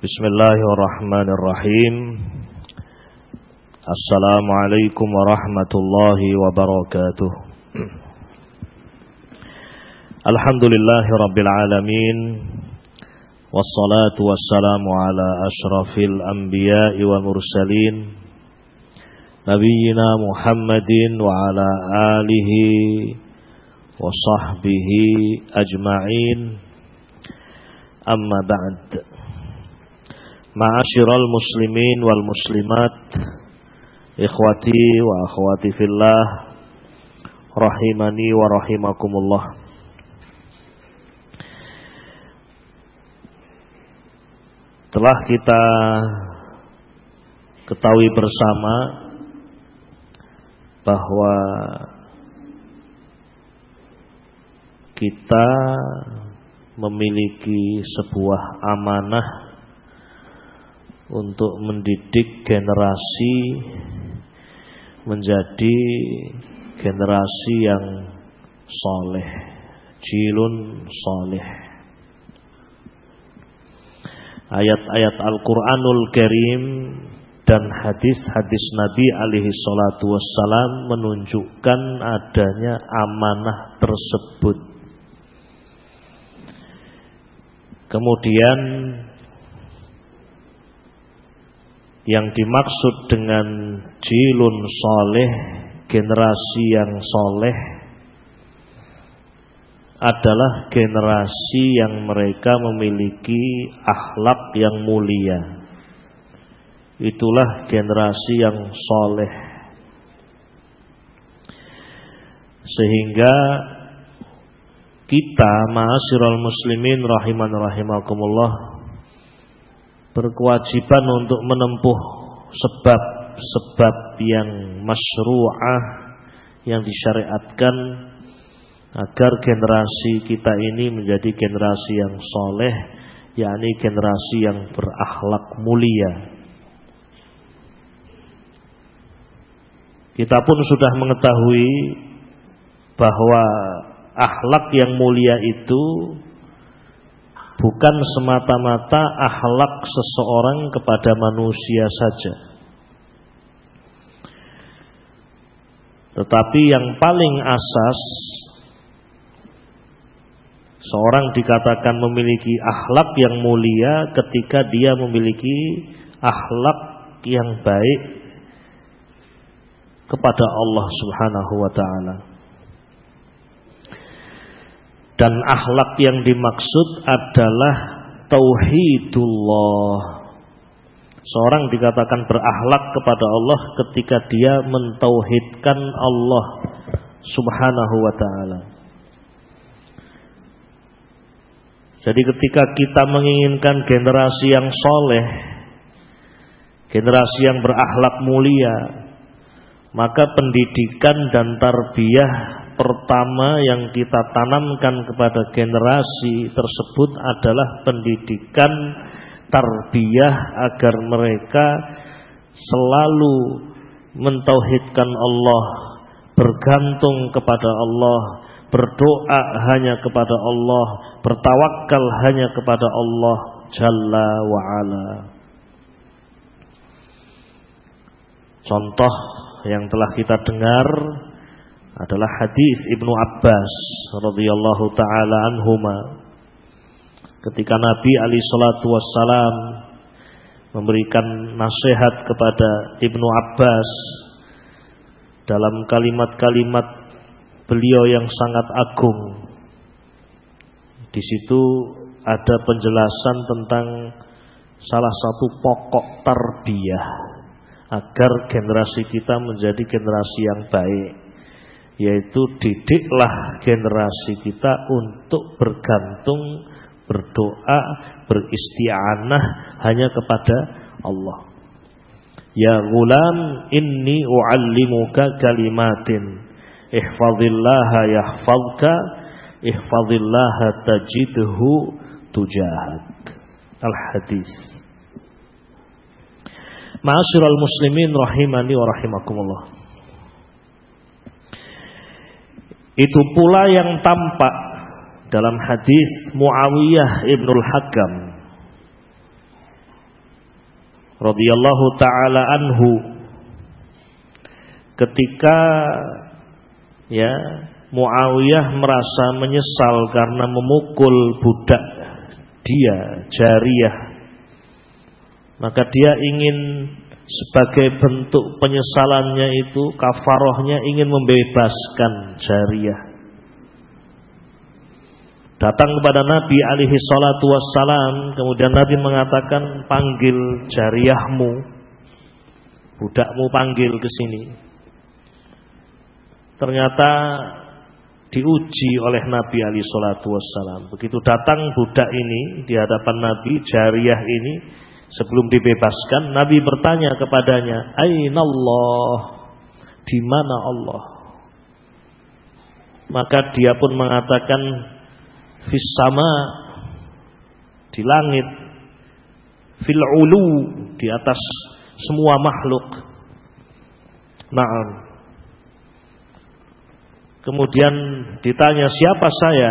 Bismillahirrahmanirrahim. Assalamualaikum warahmatullahi wabarakatuh. Alhamdulillahi rabbil alamin. Wassalatu wassalamu ala ashrafil anbiya'i wal mursalin, nabiyyina Muhammadin wa ala alihi wa sahbihi ajma'in. Amma ba'd. Ma'asyiral muslimin wal muslimat, ikhwati wa akhwati fillah, rahimani wa rahimakumullah. Telah kita ketahui bersama bahwa kita memiliki sebuah amanah untuk mendidik generasi menjadi generasi yang soleh, jilun soleh. Ayat-ayat Al-Quranul Karim dan hadis-hadis Nabi alaihi salatu wassalam menunjukkan adanya amanah tersebut. Kemudian yang dimaksud dengan jilun soleh, generasi yang soleh, adalah generasi yang mereka memiliki akhlak yang mulia. Itulah generasi yang soleh. Sehingga kita, ma'asyiral muslimin rahiman rahimakumullah, berkewajiban untuk menempuh sebab-sebab yang masyru'ah, yang disyariatkan, agar generasi kita ini menjadi generasi yang soleh, yakni generasi yang berakhlak mulia. Kita pun sudah mengetahui bahwa akhlak yang mulia itu bukan semata-mata akhlak seseorang kepada manusia saja, tetapi yang paling asas seorang dikatakan memiliki akhlak yang mulia ketika dia memiliki akhlak yang baik kepada Allah Subhanahu wa ta'ala. Dan akhlak yang dimaksud adalah tauhidullah. Seorang dikatakan berakhlak kepada Allah ketika dia mentauhidkan Allah Subhanahu wa ta'ala. Jadi ketika kita menginginkan generasi yang soleh, generasi yang berakhlak mulia, maka pendidikan dan tarbiyah pertama yang kita tanamkan kepada generasi tersebut adalah pendidikan tarbiyah agar mereka selalu mentauhidkan Allah, bergantung kepada Allah, berdoa hanya kepada Allah, bertawakal hanya kepada Allah Jalla wa'ala. Contoh yang telah kita dengar adalah hadis Ibnu Abbas radhiyallahu taala anhuma, ketika Nabi alaihi salatu wassalam memberikan nasihat kepada Ibnu Abbas dalam kalimat-kalimat beliau yang sangat agung. Di situ ada penjelasan tentang salah satu pokok tarbiyah agar generasi kita menjadi generasi yang baik, yaitu didiklah generasi kita untuk bergantung, berdoa, beristi'anah hanya kepada Allah. Ya ghulam, inni u'allimuka kalimatin, ihfazillaha yahfazka, ihfazillaha tajidhu tujahak. Al-hadis. Ma'asyiral muslimin rahimani wa rahimakumullah. Itu pula yang tampak dalam hadis Muawiyah ibnul Hakam radhiyallahu taala anhu ketika ya Muawiyah merasa menyesal karena memukul budak dia Jariyah, maka dia ingin sebagai bentuk penyesalannya itu, kafarohnya, ingin membebaskan Jariyah. Datang kepada Nabi alaihi salatu wassalam, kemudian Nabi mengatakan, panggil Jariyahmu, budakmu panggil ke sini. Ternyata diuji oleh Nabi alaihi salatu wassalam. Begitu datang budak ini di hadapan Nabi, Jariyah ini, sebelum dibebaskan, Nabi bertanya kepadanya, Aina Allah? Di mana Allah? Maka dia pun mengatakan, fis sama, di langit, fil ulu, di atas semua makhluk. Naam. Kemudian ditanya, siapa saya?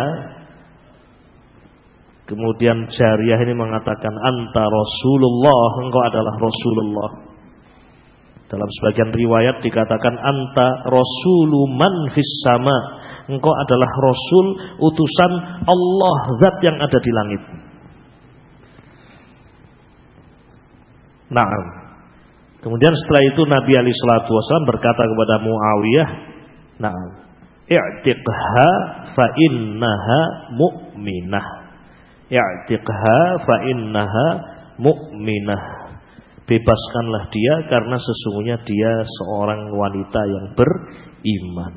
Kemudian Jariyah ini mengatakan, anta Rasulullah, engkau adalah Rasulullah. Dalam sebagian riwayat dikatakan, anta Rasulu man fis sama, engkau adalah Rasul utusan Allah, zat yang ada di langit. Nah, kemudian setelah itu Nabi alaihi salatu wasallam berkata kepada Muawiyah, nah, i'tiqha fa innaha mu'minah. I'tiqha fa innaha mu'minah. Bebaskanlah dia karena sesungguhnya dia seorang wanita yang beriman.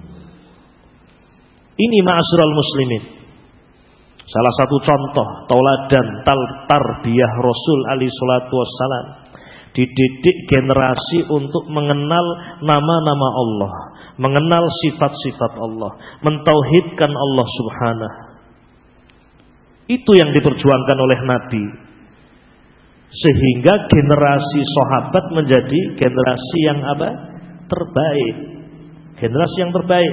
Ini ma'asyiral muslimin, salah satu contoh tauladan tarbiyah Rasul alaihi salatu wassalam, dididik generasi untuk mengenal nama-nama Allah, mengenal sifat-sifat Allah, mentauhidkan Allah subhanahu. Itu yang diperjuangkan oleh Nabi, sehingga generasi sahabat menjadi generasi yang apa? Terbaik. Generasi yang terbaik.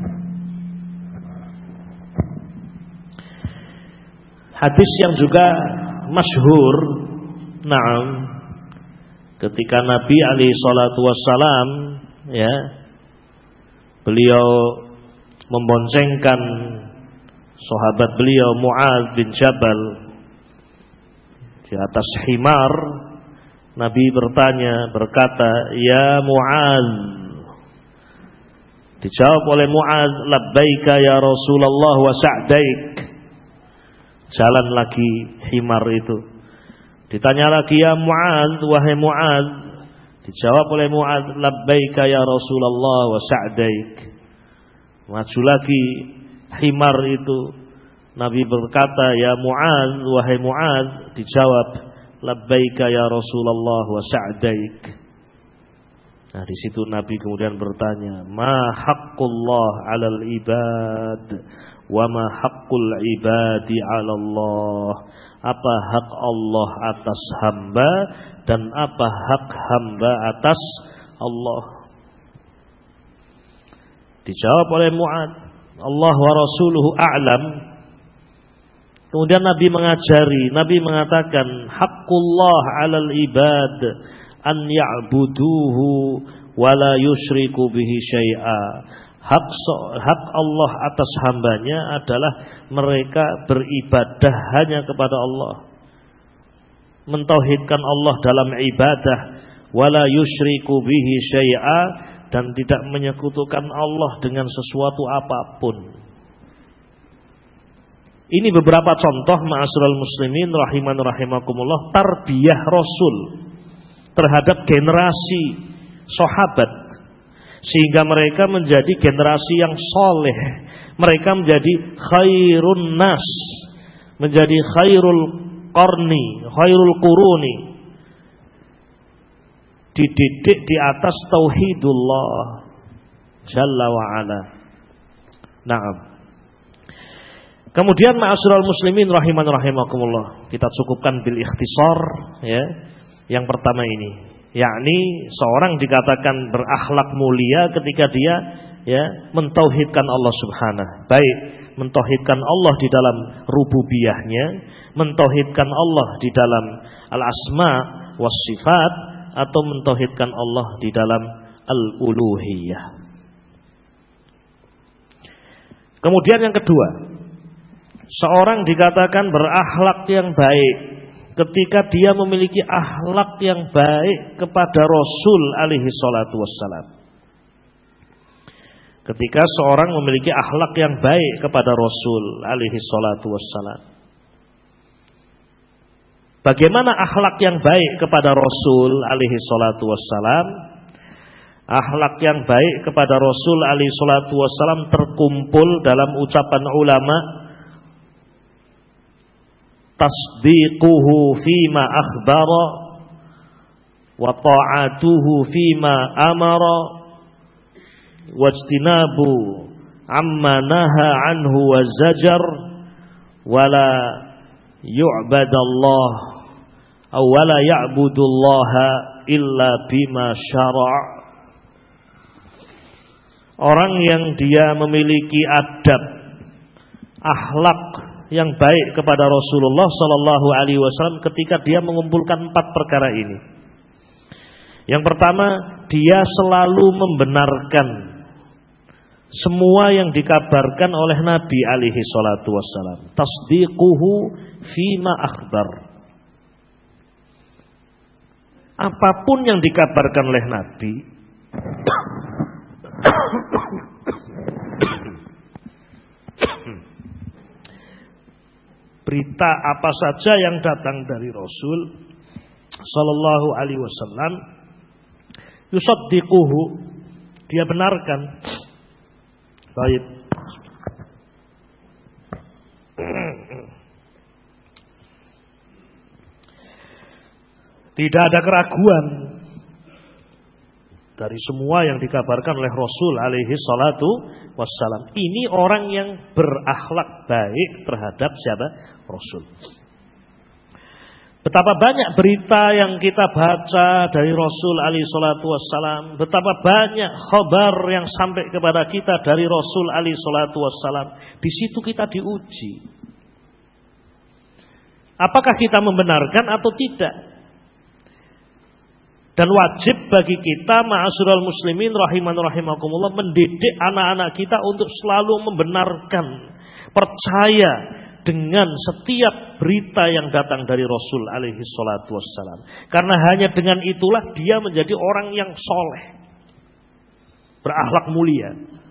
Hadis yang juga masyhur, na'am, ketika Nabi alaihi salatu wassalam ya, beliau memboncengkan sahabat beliau Mu'adz bin Jabal di atas himar. Nabi berkata, ya Mu'adz. Dijawab oleh Mu'adz, labbaika ya Rasulullah wa sa'daik. Jalan lagi himar itu. Ditanya lagi, ya Mu'adz, wahai Mu'adz. Dijawab oleh Mu'adz, labbaika ya Rasulullah wa sa'daik. Maju lagi himar itu. Nabi berkata, ya Mu'adz, wahai Mu'adz. Dijawab, labbaika ya Rasulullah wa sa'daik. Nah, di situ Nabi kemudian bertanya, ma haqqullah 'alal ibad wa ma haqqul ibadi 'ala Allah. Apa hak Allah atas hamba dan apa hak hamba atas Allah? Dijawab oleh Mu'adz, Allah wa rasuluhu a'lam. Kemudian Nabi mengajari, Nabi mengatakan, haqqullah 'alal ibad an ya'buduhu wa la yusyriku bihi syai'a. Hak Allah atas hambanya adalah mereka beribadah hanya kepada Allah, mentauhidkan Allah dalam ibadah, wala yusyriku bihi syai'a, dan tidak menyekutukan Allah dengan sesuatu apapun. Ini beberapa contoh ma'asyiral muslimin rahiman rahimakumullah, tarbiyah Rasul terhadap generasi sahabat, sehingga mereka menjadi generasi yang soleh. Mereka menjadi khairun nas, menjadi khairul qarni, khairul quruni, dididik di atas tauhidullah jalla wa ala. Naam. Kemudian ma'asyiral muslimin rahiman rahimakumullah, kita cukupkan bil ikhtisar ya. Yang pertama ini, yakni seorang dikatakan berakhlak mulia ketika dia ya mentauhidkan Allah subhanahu, baik mentauhidkan Allah di dalam rububiyahnya, mentauhidkan Allah di dalam al-asma was sifat, atau mentauhidkan Allah di dalam al-uluhiyah. Kemudian yang kedua, seorang dikatakan berakhlak yang baik ketika dia memiliki akhlak yang baik kepada Rasul alaihi salatu wassalam. Ketika seorang memiliki akhlak yang baik kepada Rasul alaihi salatu wassalam. Bagaimana akhlak yang baik kepada Rasul alaihi salatu wassalam? Akhlak yang baik kepada Rasul alaihi salatu wassalam terkumpul dalam ucapan ulama, tasdiquhu fima akhbara wa ta'atuhu fima amara wajtinabu amma naha anhu wa zajar wala yu'badallah aw wala ya'budullaha illa bima syara'. Orang yang dia memiliki adab, akhlak yang baik kepada Rasulullah sallallahu alaihi wasallam ketika dia mengumpulkan 4 perkara ini. Yang pertama, dia selalu membenarkan semua yang dikabarkan oleh Nabi alaihi salatu wassalam. Tasdiquhu fima akhbar. Apapun yang dikabarkan oleh Nabi, berita apa saja yang datang dari Rasul sallallahu alaihi wasallam, yusaddiquhu, dia benarkan. Baik. Tidak ada keraguan dari semua yang dikabarkan oleh Rasul alaihi salatu wassalam. Ini orang yang berakhlak baik terhadap siapa? Rasul. Betapa banyak berita yang kita baca dari Rasul alaihi salatu wassalam, betapa banyak khabar yang sampai kepada kita dari Rasul alaihi salatu wassalam. Di situ kita diuji. Apakah kita membenarkan atau tidak? Dan wajib bagi kita ma'asyiral muslimin rahiman rahimakumullah mendidik anak-anak kita untuk selalu membenarkan, percaya dengan setiap berita yang datang dari Rasul alaihi salatu wassalam. Karena hanya dengan itulah dia menjadi orang yang soleh, berakhlak mulia.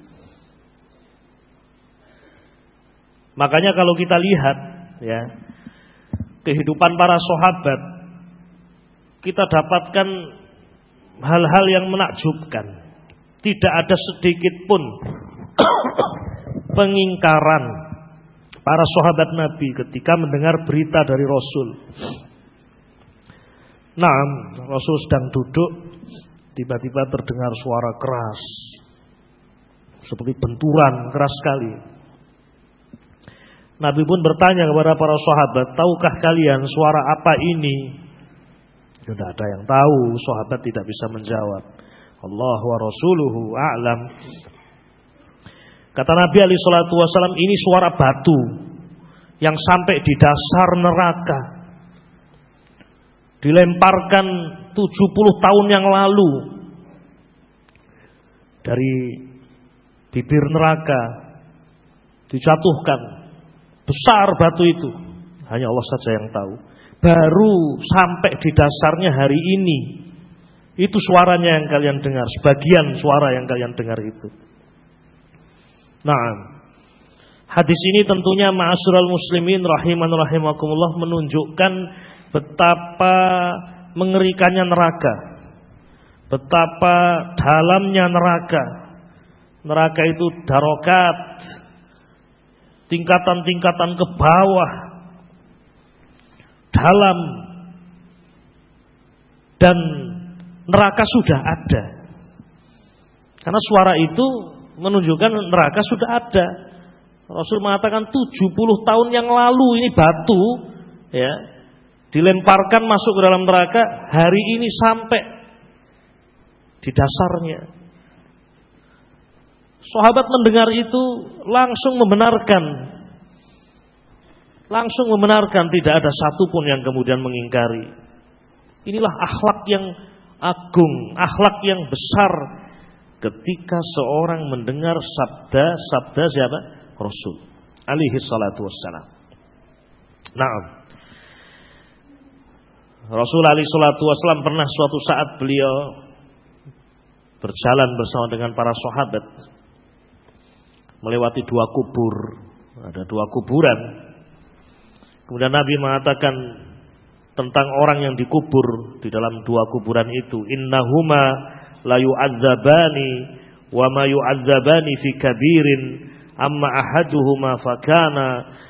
Makanya kalau kita lihat ya kehidupan para sahabat, kita dapatkan hal-hal yang menakjubkan. Tidak ada sedikit pun pengingkaran para sahabat Nabi ketika mendengar berita dari Rasul. Nah, Rasul sedang duduk, tiba-tiba terdengar suara keras, seperti benturan keras sekali. Nabi pun bertanya kepada para sahabat, tahukah kalian suara apa ini? Tidak ada yang tahu, sahabat tidak bisa menjawab. Allah wa rasuluhu a'lam. Kata Nabi alaihi salatu wasallam, ini suara batu yang sampai di dasar neraka, dilemparkan 70 tahun yang lalu dari bibir neraka, dijatuhkan. Besar batu itu, hanya Allah saja yang tahu. Baru sampai di dasarnya hari ini. Itu suaranya yang kalian dengar, sebagian suara yang kalian dengar itu. Nah, hadis ini tentunya ma'asyiral muslimin rahiman rahimakumullah menunjukkan betapa mengerikannya neraka, betapa dalamnya neraka. Neraka itu darokat, tingkatan-tingkatan ke bawah, dalam, dan neraka sudah ada. Karena suara itu menunjukkan neraka sudah ada. Rasul mengatakan 70 tahun yang lalu ini batu ya dilemparkan masuk ke dalam neraka, hari ini sampai di dasarnya. Sahabat mendengar itu langsung membenarkan, tidak ada satupun yang kemudian mengingkari. Inilah akhlak yang agung, akhlak yang besar ketika seorang mendengar sabda siapa? Rasul alaihi salatu wassalam. Naam. Rasul alaihi salatu wassalam pernah suatu saat beliau berjalan bersama dengan para sahabat melewati dua kubur. Ada dua kuburan. Kemudian Nabi mengatakan tentang orang yang dikubur di dalam dua kuburan itu, innahuma la yu'adzabani wa ma yu'adzabani fi kabirin amma ahaduhuma fakana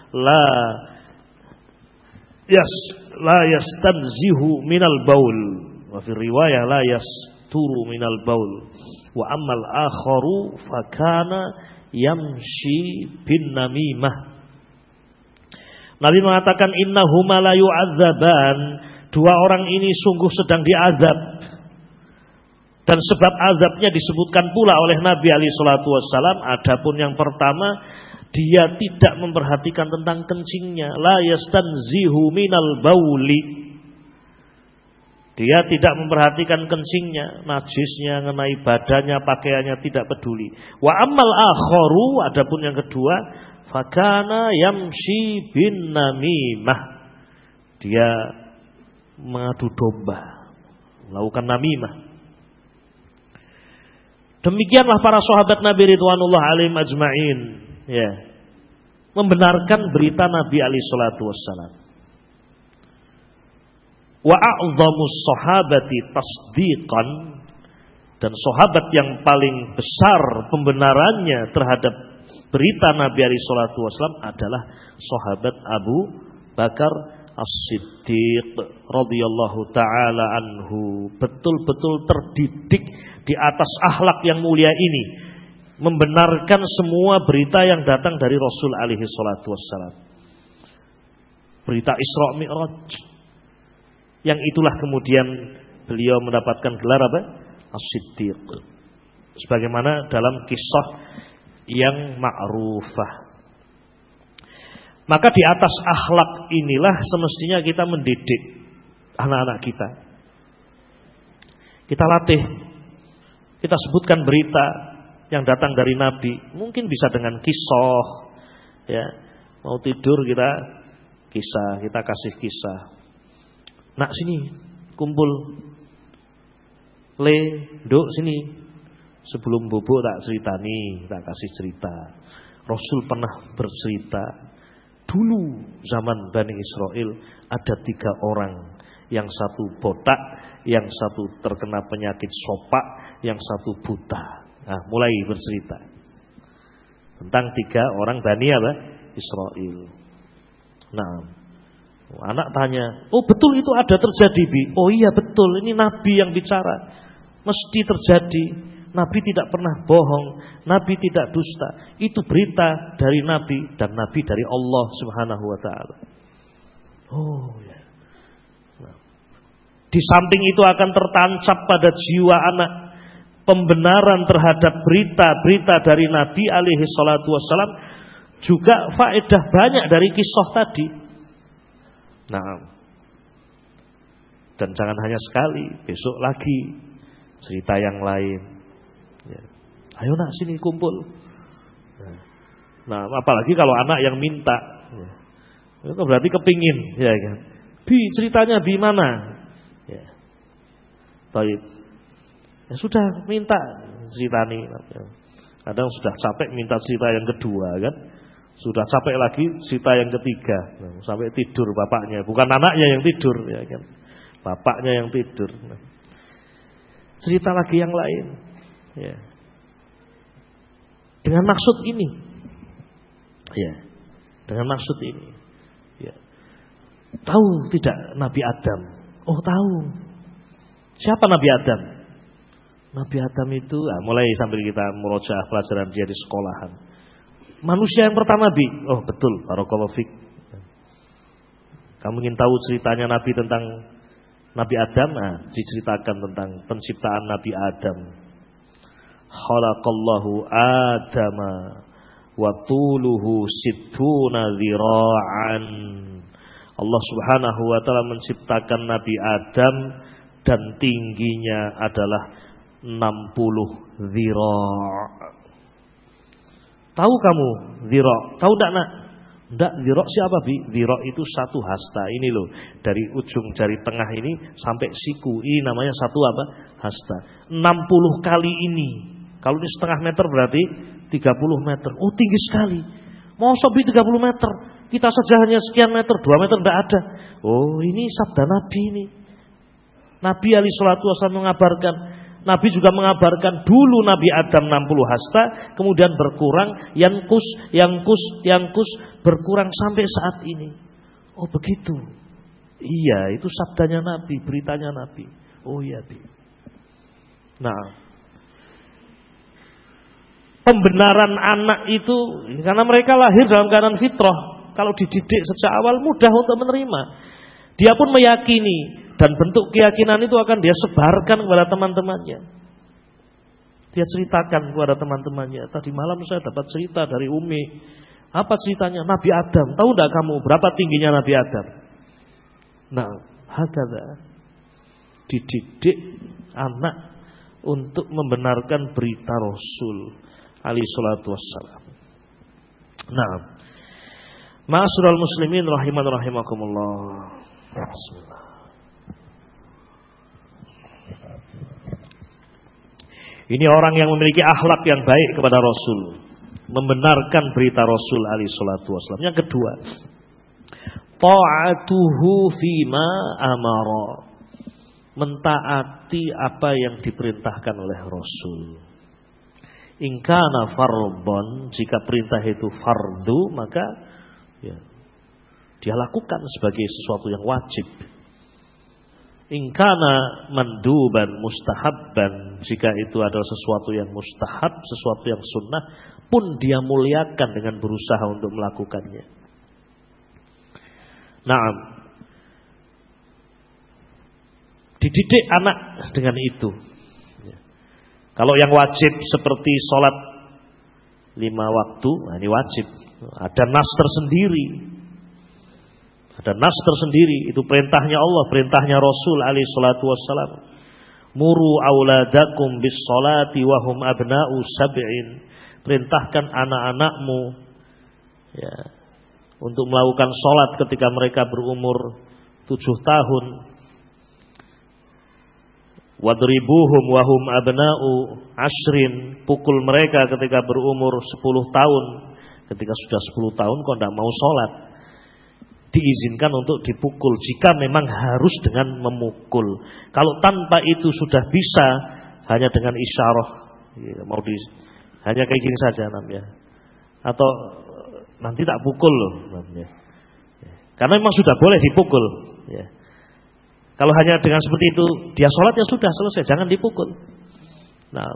la yastanzihu minal baul wa fi riwayah la yasturu minal baul wa ammal akharu fakana yamshi bin namimah. Nabi mengatakan innahuma la yu'adzaban, dua orang ini sungguh sedang diazab. Dan sebab azabnya disebutkan pula oleh Nabi alaihi salatu wassalam. Adapun yang pertama, dia tidak memperhatikan tentang kencingnya, la yastanzihu minal bauli. Dia tidak memperhatikan kencingnya, najisnya, mengenai badannya, pakaiannya, tidak peduli. Wa ammal akharu, adapun yang kedua, fakana yamshi bin namimah. Dia mengadu domba, melakukan namimah. Demikianlah para sahabat Nabi ridwanullah alaihim ajma'in, ya, membenarkan berita Nabi alaihi salatu wassalam. Wa a'dhamus sahabati tasdiqan, dan sahabat yang paling besar pembenarannya terhadap berita Nabi alaihi salatu wasallam adalah sahabat Abu Bakar As-Siddiq radhiyallahu taala anhu. Betul-betul terdidik di atas akhlak yang mulia ini, membenarkan semua berita yang datang dari Rasul alaihi salatu wasallam. Berita Isra Mi'raj, yang itulah kemudian beliau mendapatkan gelar apa? As-Siddiq. Sebagaimana dalam kisah yang ma'rufah. Maka di atas akhlak inilah semestinya kita mendidik anak-anak kita. Kita latih, kita sebutkan berita yang datang dari Nabi. Mungkin bisa dengan kisah, ya. Mau tidur kita kisah, kita kasih kisah. Nak sini, kumpul. Le, duk sini. Sebelum bobo tak ceritani, tak kasih cerita. Rasul pernah bercerita, dulu zaman Bani Israel ada 3 orang, yang satu botak, yang satu terkena penyakit sopak, yang satu buta. Nah, mulai bercerita tentang 3 orang Bani apa? Israel. Nah, anak tanya, oh betul itu ada terjadi, Bi? Oh iya betul, ini Nabi yang bicara, mesti terjadi. Nabi tidak pernah bohong, Nabi tidak dusta. Itu berita dari Nabi, dan Nabi dari Allah Subhanahu wa taala. Oh ya. Nah, di samping itu akan tertancap pada jiwa anak pembenaran terhadap berita-berita dari Nabi alaihi salatu wassalam, juga faedah banyak dari kisah tadi. Nah, dan jangan hanya sekali, besok lagi cerita yang lain. Ya. Ayo nak sini kumpul. Nah, apalagi kalau anak yang minta, ya. Itu berarti kepingin, ya kan? Bi, ceritanya Bi mana? Ya. Baik. Ya sudah, minta ceritani. Kadang sudah capek minta cerita yang kedua, kan? Sudah capek lagi cerita yang ketiga. Nah, sampai tidur bapaknya, bukan anaknya yang tidur, ya kan? Bapaknya yang tidur. Nah. Cerita lagi yang lain. Ya. Dengan maksud ini, ya, dengan maksud ini, ya. Tahu tidak Nabi Adam? Oh tahu. Siapa Nabi Adam? Nabi Adam itu, mulai sambil kita murojaah pelajaran dia di sekolahan. Manusia yang pertama, Bi. Oh betul, barakallahu fik. Kamu ingin tahu ceritanya Nabi tentang Nabi Adam? Diceritakan tentang penciptaan Nabi Adam. khalaqallahu Adama wa tuluhu sittuna dhira'an. Allah Subhanahu wa taala menciptakan Nabi Adam dan tingginya adalah 60 dhira'. Tahu kamu dhira'? Tahu enggak, Nak? Enggak, dhira' siapa, Bi? Dhira' itu satu hasta. Ini loh, dari ujung jari tengah ini sampai siku. Ini namanya satu apa? Hasta. 60 kali ini. Kalau ini setengah meter berarti 30 meter. Oh, tinggi sekali. Mau sobi 30 meter. Kita saja hanya sekian meter, 2 meter enggak ada. Oh, ini sabda Nabi ini. Nabi alaihi salatu wasallam mengabarkan. Nabi juga mengabarkan dulu Nabi Adam 60 hasta, kemudian berkurang, yangkus, berkurang sampai saat ini. Oh, begitu. Iya, itu sabdanya Nabi, beritanya Nabi. Oh iya, Bi. Nah, pembenaran anak itu karena mereka lahir dalam keadaan fitrah. Kalau dididik sejak awal mudah untuk menerima. Dia pun meyakini dan bentuk keyakinan itu akan dia sebarkan kepada teman-temannya. Dia ceritakan kepada teman-temannya. Tadi malam saya dapat cerita dari Umi. Apa ceritanya? Nabi Adam. Tahu enggak kamu berapa tingginya Nabi Adam? Nah, hakadha. Dididik anak untuk membenarkan berita Rasul alaihi salatu wassalam. Nah, ma'asyiral muslimin rahiman rahimakumullah. Bismillah. Ini orang yang memiliki akhlak yang baik kepada Rasul, membenarkan berita Rasul alaihi salatu wassalam. Yang kedua, ta'atuhu fima amara, mentaati apa yang diperintahkan oleh Rasul. In kana fardhon, jika perintah itu fardu, maka ya, dia lakukan sebagai sesuatu yang wajib. In kana manduban mustahabban, jika itu adalah sesuatu yang mustahab, sesuatu yang sunnah, pun dia muliakan dengan berusaha untuk melakukannya. Naam. Dididik anak dengan itu. Kalau yang wajib seperti sholat 5 waktu, nah ini wajib. Ada nas tersendiri. Ada nas tersendiri, itu perintahnya Allah, perintahnya Rasul alaihi salatu wassalam. Muru auladakum bis sholati wa hum abna'u sab'in. Perintahkan anak-anakmu ya, untuk melakukan sholat ketika mereka berumur 7 tahun. Wadribuhum wa hum abna'u ashrin. Pukul mereka ketika berumur 10 tahun. Ketika sudah 10 tahun kok tidak mau sholat, diizinkan untuk dipukul jika memang harus dengan memukul. Kalau tanpa itu sudah bisa hanya dengan isyarah, ya, hanya kayak gini saja namanya. Atau nanti tak pukul loh namanya. Karena memang sudah boleh dipukul. Ya. Kalau hanya dengan seperti itu dia sholat ya sudah selesai, jangan dipukul. Nah,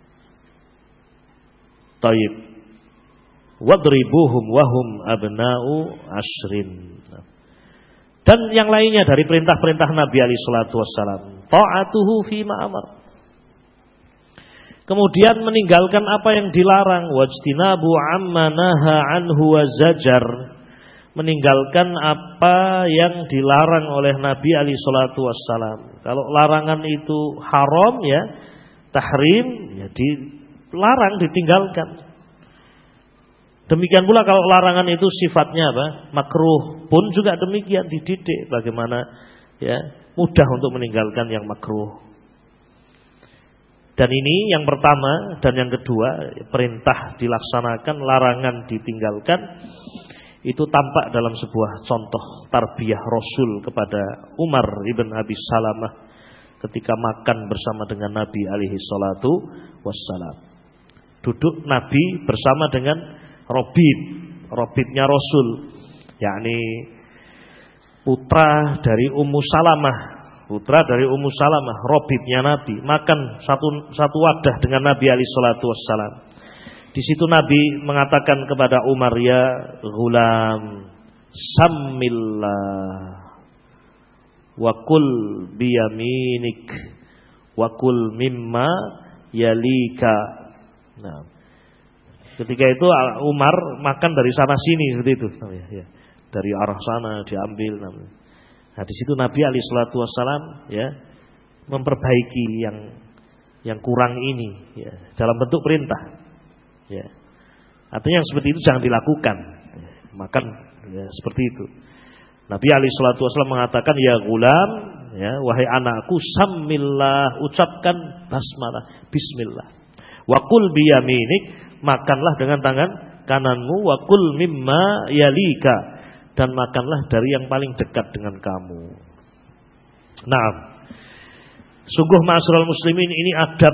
taib. Wadribuhum wahum abna'u ashrin. Dan yang lainnya dari perintah-perintah Nabi alaihi salatu wassalam, ta'atuhu fima amar. Kemudian meninggalkan apa yang dilarang, wajtinabu amma naha anhu wa zajar. Meninggalkan apa yang dilarang oleh Nabi alaihi salatu wassalam. Kalau larangan itu haram ya, tahrim ya, dilarang, ditinggalkan. Demikian pula kalau larangan itu sifatnya apa? Makruh, pun juga demikian, dididik bagaimana ya mudah untuk meninggalkan yang makruh. Dan ini yang pertama, dan yang kedua, perintah dilaksanakan, larangan ditinggalkan. Itu tampak dalam sebuah contoh tarbiyah Rasul kepada Umar ibn Abi Salamah ketika makan bersama dengan Nabi alaihi salatu wassalam. Duduk Nabi bersama dengan Robibnya Rasul, yakni putra dari Ummu Salamah, Robibnya Nabi, makan satu wadah dengan Nabi alaihi salatu wassalam. Di situ Nabi mengatakan kepada Umar, ya ghulam, sammillah wa kul biyaminik wa kul mimma yalika Nah, ketika itu Umar makan dari sana sini seperti itu. Ya. Dari arah sana diambil. Nah, di situ Nabi alaihi salatu wassalam ya memperbaiki yang kurang ini ya, dalam bentuk perintah. Ya. Artinya yang seperti itu jangan dilakukan. Makan ya, seperti itu. Nabi alaihi salatu wassalam mengatakan, ya gulam, ya, wahai anakku, sammillah, ucapkan basmalah, bismillah. Wa qul biyaminik, makanlah dengan tangan kananmu, wa qul mimma yalika, dan makanlah dari yang paling dekat dengan kamu. Nah, sungguh ma'asyiral muslimin, ini adab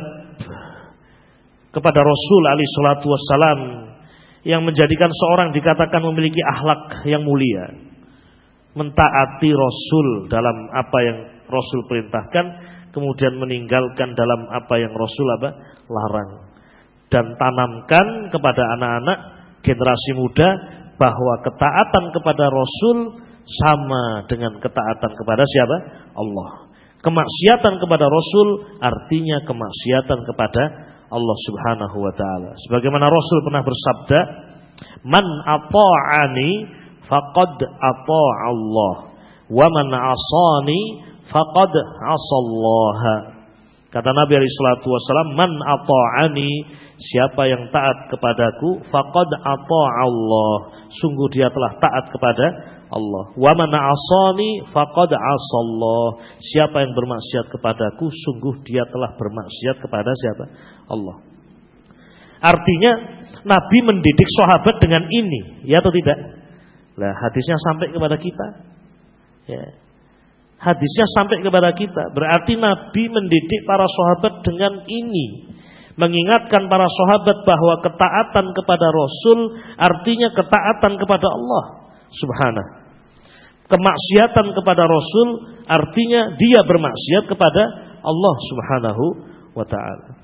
kepada Rasul alaihi salatu wassalam yang menjadikan seorang dikatakan memiliki akhlak yang mulia, mentaati Rasul dalam apa yang Rasul perintahkan, kemudian meninggalkan dalam apa yang Rasul larang, dan tanamkan kepada anak-anak generasi muda bahwa ketaatan kepada Rasul sama dengan ketaatan kepada siapa? Allah. Kemaksiatan kepada Rasul artinya kemaksiatan kepada Allah Subhanahu wa taala. Sebagaimana Rasul pernah bersabda, "Man ata'ani faqad ata'a Allah, wa man 'asani faqad 'asallaha." Kata Nabi alaihi salatu wasallam, "Man ata'ani," siapa yang taat kepadaku, faqad ata'a Allah, sungguh dia telah taat kepada Allah. Wa man 'asani faqad 'asallah, siapa yang bermaksiat kepadaku, sungguh dia telah bermaksiat kepada siapa? Allah. Artinya Nabi mendidik sahabat dengan ini, ya atau tidak? Nah, hadisnya sampai kepada kita. Ya. Hadisnya sampai kepada kita. Berarti Nabi mendidik para sahabat dengan ini, mengingatkan para sahabat bahwa ketaatan kepada Rasul artinya ketaatan kepada Allah Subhanahu. Kemaksiatan kepada Rasul artinya dia bermaksiat kepada Allah Subhanahu wa ta'ala.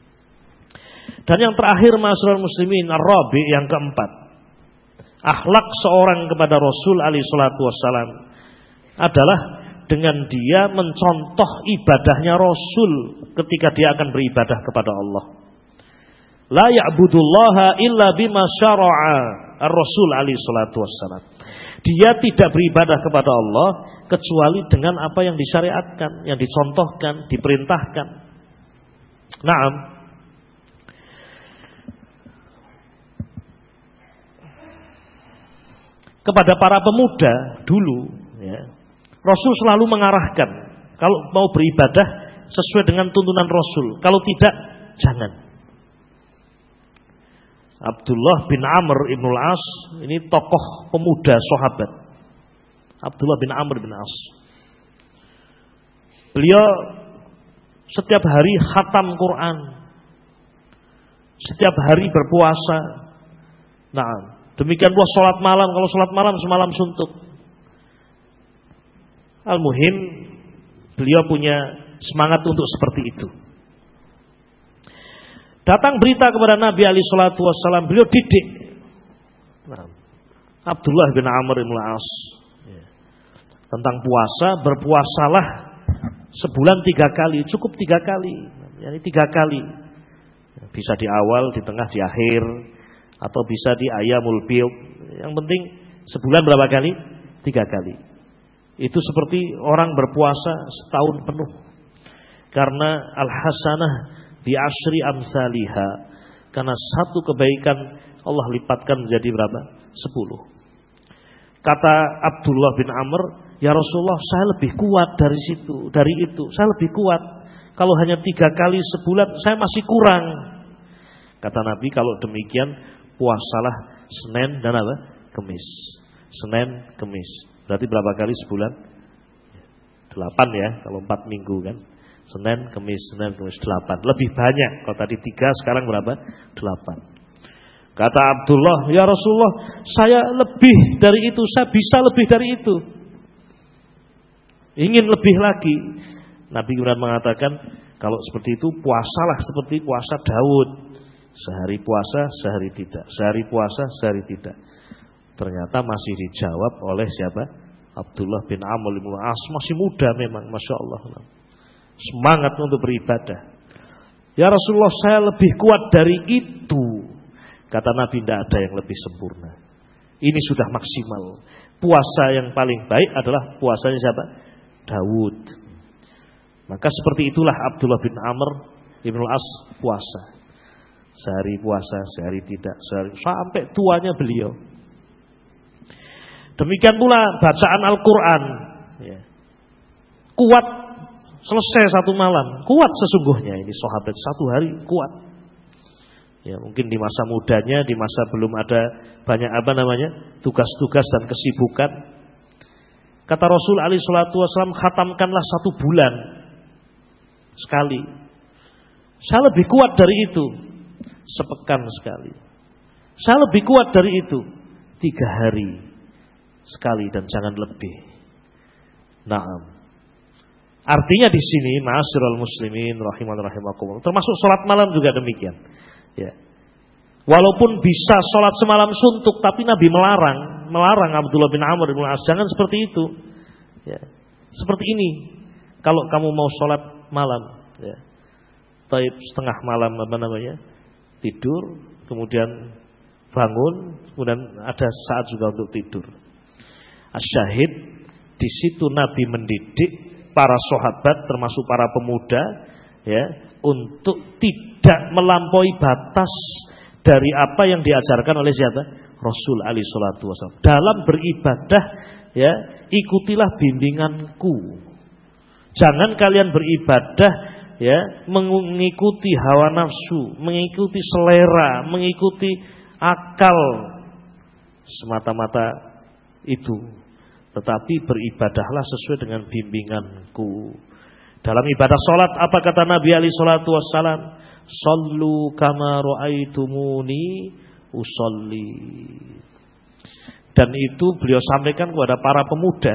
Dan yang terakhir, ma'asyiral muslimin, ar-rabi', yang keempat, akhlak seorang kepada Rasul alaihi salatu wassalam adalah dengan dia mencontoh ibadahnya Rasul ketika dia akan beribadah kepada Allah. La ya'budullaha illa bima syara'a ar-Rasul alaihi salatu wassalam. Dia tidak beribadah kepada Allah kecuali dengan apa yang disyariatkan, yang dicontohkan, diperintahkan. Naam. Kepada para pemuda dulu, ya, Rasul selalu mengarahkan kalau mau beribadah sesuai dengan tuntunan Rasul. Kalau tidak, jangan. Abdullah bin Amr ibn al-As, ini tokoh pemuda sahabat. Abdullah bin Amr bin As. Beliau setiap hari khatam Quran, setiap hari berpuasa. Nah, demikian pula sholat malam. Kalau sholat malam semalam suntuk. Al-muhim, beliau punya semangat untuk seperti itu. Datang berita kepada Nabi alaihi salatu wassalam, beliau didik. Nah, Abdullah bin Amr bin al-As tentang puasa, berpuasalah sebulan 3 kali, cukup 3 kali. Yani 3 kali. Bisa di awal, di tengah, di akhir, atau bisa di ayyamul bid. Yang penting sebulan berapa kali? 3 kali. Itu seperti orang berpuasa setahun penuh. Karena al-hasanah bi asyri amsalihha. Karena satu kebaikan Allah lipatkan menjadi berapa? 10. Kata Abdullah bin Amr, ya Rasulullah, saya lebih kuat dari itu. Saya lebih kuat. Kalau hanya 3 kali sebulan, saya masih kurang. Kata Nabi, kalau demikian puasalah Senin dan apa? Kemis. Senin, Kemis. Berarti berapa kali sebulan? 8 ya, kalau 4 minggu kan. Senin, Kemis, 8. Lebih banyak. Kalau tadi 3, sekarang berapa? 8. Kata Abdullah, ya Rasulullah, saya lebih dari itu, saya bisa lebih dari itu. Ingin lebih lagi. Nabi kemudian mengatakan, kalau seperti itu puasalah seperti puasa Daud. Sehari puasa, sehari tidak. Sehari puasa, sehari tidak. Ternyata masih dijawab oleh siapa? Abdullah bin Amr bin al-As. Masih muda memang, Masya Allah. Semangat untuk beribadah. Ya Rasulullah, saya lebih kuat dari itu. Kata Nabi, tidak ada yang lebih sempurna. Ini sudah maksimal. Puasa yang paling baik adalah puasanya siapa? Daud. Maka seperti itulah Abdullah bin Amr ibn al-As puasa. Sehari puasa, sehari tidak, sehari sampai tuanya beliau. Demikian pula bacaan Al-Quran, ya. Kuat, selesai satu malam. Kuat sesungguhnya ini sahabat, satu hari kuat. Ya, mungkin di masa mudanya, di masa belum ada banyak tugas-tugas dan kesibukan. Kata Rasul alaihi salatu wasallam, khatamkanlah 1 bulan sekali. Saya lebih kuat dari itu, sepekan sekali. Saya lebih kuat dari itu, 3 hari sekali, dan jangan lebih. Naam. Artinya di sini, ma'asyiral muslimin rahiman rahimakumullah, termasuk salat malam juga demikian. Ya. Walaupun bisa salat semalam suntuk, tapi Nabi melarang Abdullah bin Amr bin As, jangan seperti itu. Ya. Seperti ini, kalau kamu mau salat malam, ya. Taib setengah malam tidur, kemudian bangun, kemudian ada saat juga untuk tidur. Asyahid, di situ Nabi mendidik para sahabat termasuk para pemuda, ya, untuk tidak melampaui batas dari apa yang diajarkan oleh siapa? Rasul alaihi salatu wasallam. Dalam beribadah, ya, ikutilah bimbinganku. Jangan kalian beribadah, ya, mengikuti hawa nafsu, mengikuti selera, mengikuti akal semata-mata itu. Tetapi beribadahlah sesuai dengan bimbinganku. Dalam ibadah salat apa kata Nabi alaihi salatu wassalam? Sallu kama ra'aitumuni usolli. Dan itu beliau sampaikan kepada para pemuda.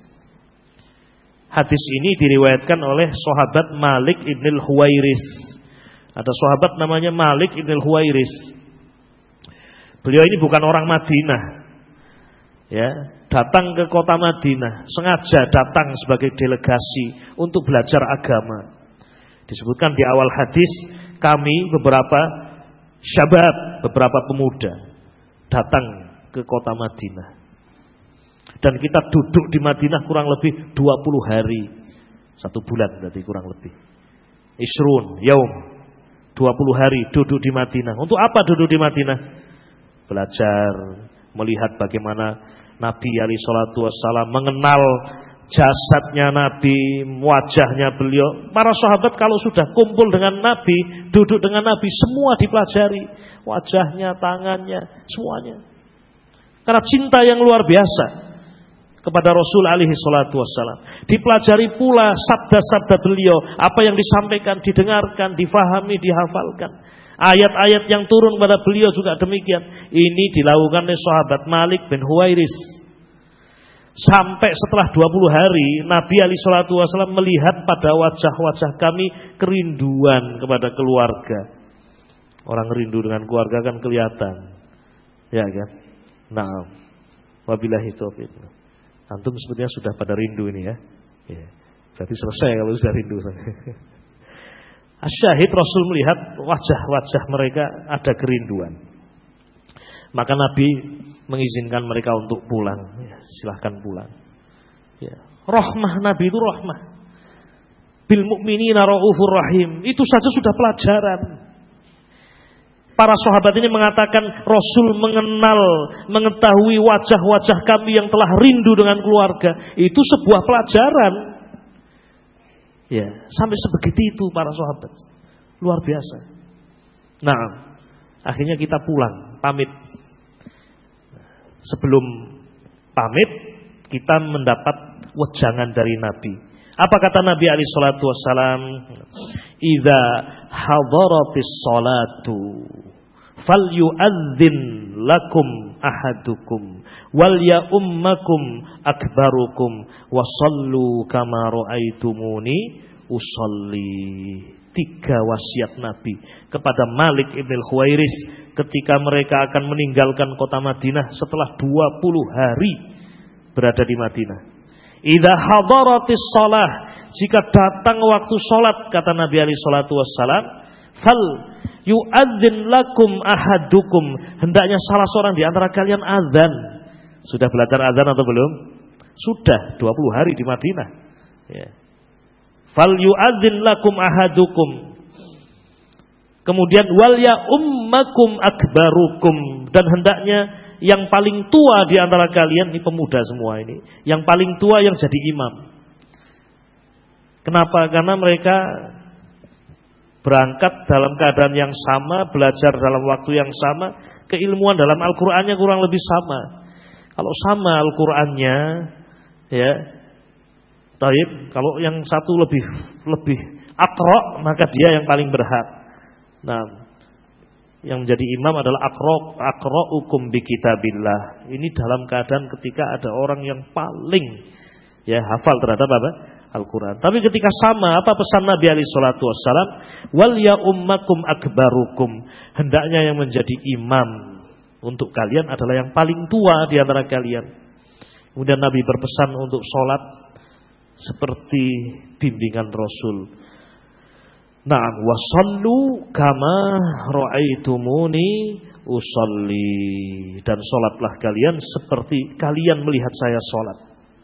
Hadis ini diriwayatkan oleh sahabat Malik ibn al-Huwairis. Ada sahabat namanya Malik ibn al-Huwairis. Beliau ini bukan orang Madinah, ya, datang ke kota Madinah, sengaja datang sebagai delegasi untuk belajar agama. Disebutkan di awal hadis, kami beberapa syabab, beberapa pemuda datang ke kota Madinah. Dan kita duduk di Madinah kurang lebih 20 hari. 1 bulan berarti kurang lebih. Isrun, yaum. 20 hari duduk di Madinah. Untuk apa duduk di Madinah? Belajar, melihat bagaimana Nabi alaihi salatu wassalam, mengenal jasadnya Nabi, wajahnya beliau. Para sahabat kalau sudah kumpul dengan Nabi, duduk dengan Nabi, semua dipelajari. Wajahnya, tangannya, semuanya. Karena cinta yang luar biasa kepada Rasul alaihi salatu wassalam. Dipelajari pula sabda-sabda beliau, apa yang disampaikan, didengarkan, difahami, dihafalkan. Ayat-ayat yang turun kepada beliau juga demikian. Ini dilakukan oleh sahabat Malik bin Huwairis. Sampai setelah 20 hari Nabi alaihi salatu wasallam melihat pada wajah-wajah kami kerinduan kepada keluarga. Orang rindu dengan keluarga kan kelihatan, ya kan? Nah, wabillahi taufiq. Antum sepertinya sudah pada rindu ini ya. Ya. Berarti selesai kalau sudah rindu. Asyahid, Rasul melihat wajah-wajah mereka ada kerinduan. Maka Nabi mengizinkan mereka untuk pulang. Ya, silahkan pulang. Ya. Rahmah Nabi itu rahmah. Bil mu'minina raufur rahim. Itu saja sudah pelajaran. Para sahabat ini mengatakan Rasul mengetahui wajah-wajah kami yang telah rindu dengan keluarga. Itu sebuah pelajaran. Ya, sampai sebegitu itu para sahabat. Luar biasa. Nah, akhirnya kita pulang, pamit. Sebelum pamit, kita mendapat wejangan dari Nabi. Apa kata Nabi alaihi salatu wassalam? Idza hadaratis salatu falyu'adzin lakum ahadukum wal ya ummakum akbarukum wasallu kama ra'aitumuni usolli. 3 wasiat Nabi kepada Malik ibn al-Huwairis ketika mereka akan meninggalkan kota Madinah setelah 20 hari berada di Madinah. Idza hadaratis shalah, jika datang waktu salat, kata Nabi alaihi salatu wassalam, Fal yu'adzin lakum ahadukum, hendaknya salah seorang di antara kalian azan. Sudah belajar azan atau belum? Sudah 20 hari di Madinah. Ya. Fal yu'adzin lakum ahadukum. Kemudian wal ya ummakum akbarukum, dan hendaknya yang paling tua di antara kalian, ini pemuda semua ini, yang paling tua yang jadi imam. Kenapa? Karena mereka berangkat dalam keadaan yang sama, belajar dalam waktu yang sama, keilmuan dalam Al-Qur'annya kurang lebih sama. Kalau sama Al-Qur'annya, ya, taib, kalau yang satu lebih aqra, maka dia yang paling berhak. Nah, yang menjadi imam adalah aqra'ukum bi kitabillah. Ini dalam keadaan ketika ada orang yang paling hafal terhadap apa? Al-Quran. Tapi ketika sama, apa pesan Nabi alaihi salatu wassalam? Wal ya ummakum akbarukum, hendaknya yang menjadi imam untuk kalian adalah yang paling tua di antara kalian. Kemudian Nabi berpesan untuk sholat seperti bimbingan Rasul. Na'am, wasallu kama ra'aitumuni usolli, dan sholatlah kalian seperti kalian melihat saya sholat.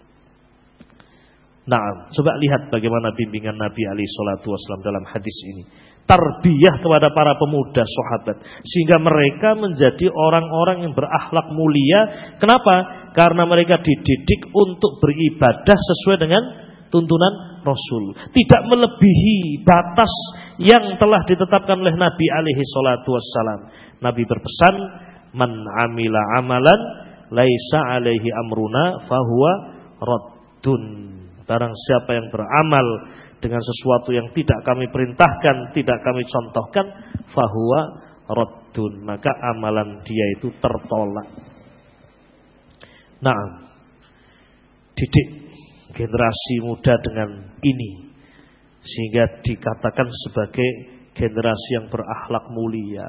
Nah, coba lihat bagaimana bimbingan Nabi alaihi salatu wasallam dalam hadis ini. Tarbiyah kepada para pemuda sahabat, sehingga mereka menjadi orang-orang yang berakhlak mulia. Kenapa? Karena mereka dididik untuk beribadah sesuai dengan tuntunan Rasul, tidak melebihi batas yang telah ditetapkan oleh Nabi alaihi salatu wasallam. Nabi berpesan, man amila amalan laisa alaihi amruna fahuwa raddun. Barang siapa yang beramal dengan sesuatu yang tidak kami perintahkan, tidak kami contohkan, fahuwa raddun, maka amalan dia itu tertolak. Nah, didik generasi muda dengan ini, sehingga dikatakan sebagai generasi yang berakhlak mulia.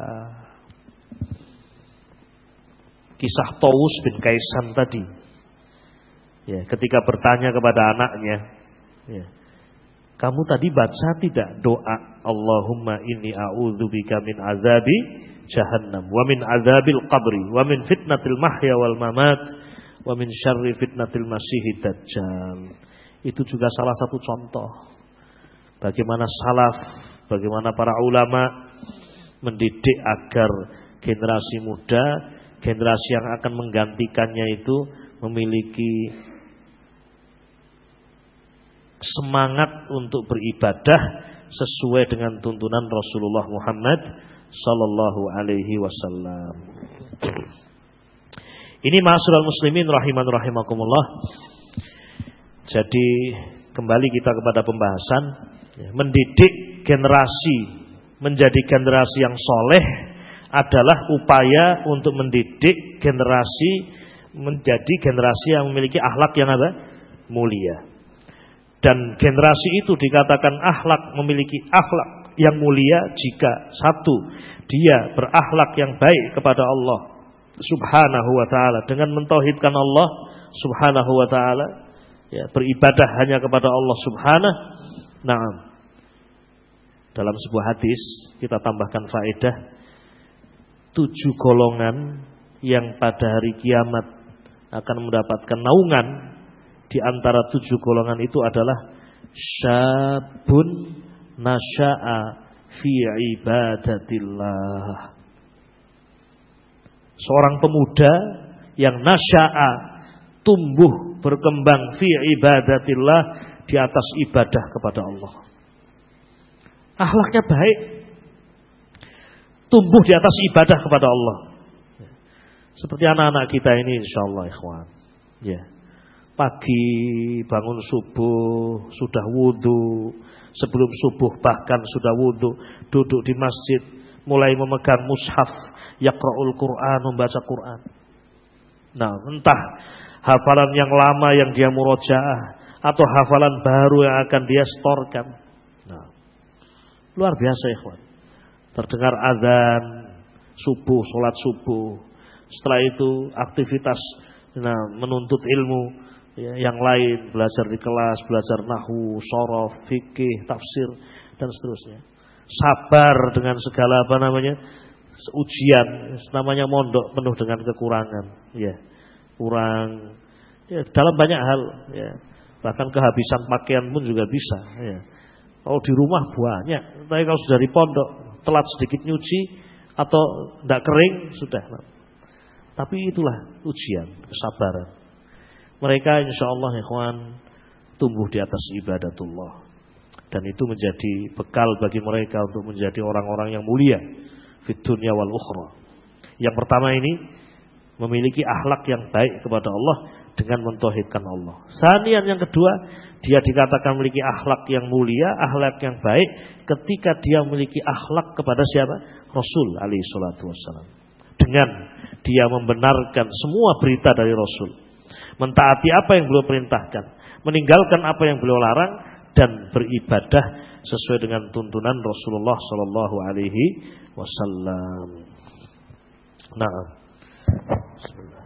Kisah Tawus bin Kaisan tadi, ya, ketika bertanya kepada anaknya, ya, kamu tadi baca tidak doa Allahumma inni a'udzubika min azabi jahannam wa min azabil qabri wa min fitnatil mahya wal mamat wa min syarri fitnatil masihid dajjal. Itu juga salah satu contoh bagaimana salaf, bagaimana para ulama mendidik agar generasi muda, generasi yang akan menggantikannya itu memiliki semangat untuk beribadah sesuai dengan tuntunan Rasulullah Muhammad sallallahu alaihi wasallam. Ini ma'asyiral muslimin rahiman rahimakumullah. Jadi kembali kita kepada pembahasan, mendidik generasi menjadi generasi yang soleh adalah upaya untuk mendidik generasi menjadi generasi yang memiliki akhlak yang apa? Mulia. Dan generasi itu dikatakan memiliki akhlak yang mulia jika satu, dia berakhlak yang baik kepada Allah Subhanahu wa ta'ala, dengan mentauhidkan Allah Subhanahu wa ta'ala, ya, beribadah hanya kepada Allah Subhanahu. Naam. Dalam sebuah hadis kita tambahkan faedah, 7 golongan yang pada hari kiamat akan mendapatkan naungan. Di antara 7 golongan itu adalah syabun nasya'a fi ibadatillah. Seorang pemuda yang nasya'a, tumbuh berkembang fi ibadatillah, di atas ibadah kepada Allah. Akhlaknya baik, tumbuh di atas ibadah kepada Allah. Seperti anak-anak kita ini insyaallah ikhwan. Ya. Pagi bangun subuh sudah wudu, sebelum subuh bahkan sudah wudu, duduk di masjid, mulai memegang mushaf, yaqra'ul Qur'an, membaca Quran. Nah, entah hafalan yang lama yang dia murojaah atau hafalan baru yang akan dia setorkan. Nah, luar biasa ikhwan. Terdengar azan subuh, salat subuh. Setelah itu aktivitas menuntut ilmu, ya, yang lain, belajar di kelas, belajar nahwu, shorof, fikih, tafsir dan seterusnya. sabar dengan segala ujian. Namanya mondok penuh dengan kekurangan, ya. Kurang ya, dalam banyak hal, ya. Bahkan kehabisan pakaian pun juga bisa, ya. Kalau di rumah banyak, tapi kalau sudah di pondok telat sedikit nyuci atau tidak kering sudah. Tapi itulah ujian, kesabaran. Mereka insyaallah ikhwan tumbuh di atas ibadatullah, dan itu menjadi bekal bagi mereka untuk menjadi orang-orang yang mulia fid dunya wal ukhra. Yang pertama ini memiliki akhlak yang baik kepada Allah dengan mentauhidkan Allah. Sanian yang kedua, dia dikatakan memiliki akhlak yang mulia, akhlak yang baik ketika dia memiliki akhlak kepada siapa? Rasul alaihi salatu wassalam. Dengan dia membenarkan semua berita dari Rasul, mentaati apa yang beliau perintahkan, meninggalkan apa yang beliau larang, dan beribadah sesuai dengan tuntunan Rasulullah sallallahu alaihi wasallam. Nah, bismillah.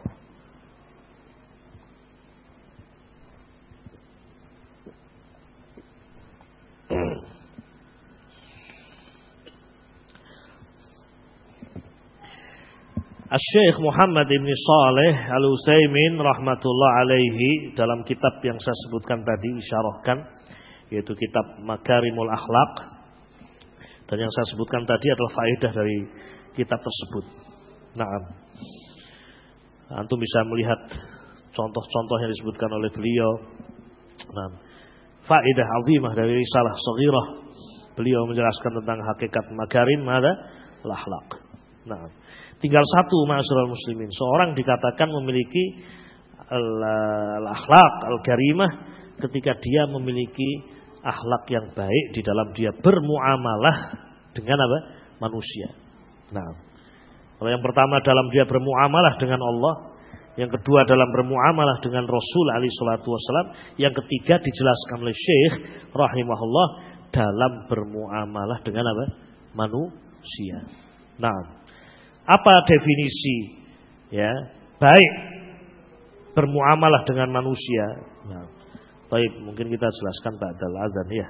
Syekh Muhammad Ibn Saleh Al-Utsaimin rahmatullah alaihi dalam kitab yang saya sebutkan tadi isyarahkan, yaitu kitab Makarimul Akhlaq, dan yang saya sebutkan tadi adalah faedah dari kitab tersebut. Naam. Antum bisa melihat contoh-contoh yang disebutkan oleh beliau. Naam. Faedah azimah dari risalah shaghirah. Beliau menjelaskan tentang hakikat makarim al-akhlaq. Naam. Tinggal satu, ma'asyiral muslimin, seorang dikatakan memiliki al-akhlaq al-karimah ketika dia memiliki akhlak yang baik di dalam dia bermuamalah dengan apa? Manusia. Nah, kalau yang pertama dalam dia bermuamalah dengan Allah, yang kedua dalam bermuamalah dengan Rasul alaihi salatu wasallam, yang ketiga dijelaskan oleh Syekh rahimahullah dalam bermuamalah dengan apa? Manusia. Nah, apa definisi ya baik bermuamalah dengan manusia? Nah, baik, mungkin kita jelaskan ba'dal azan ya.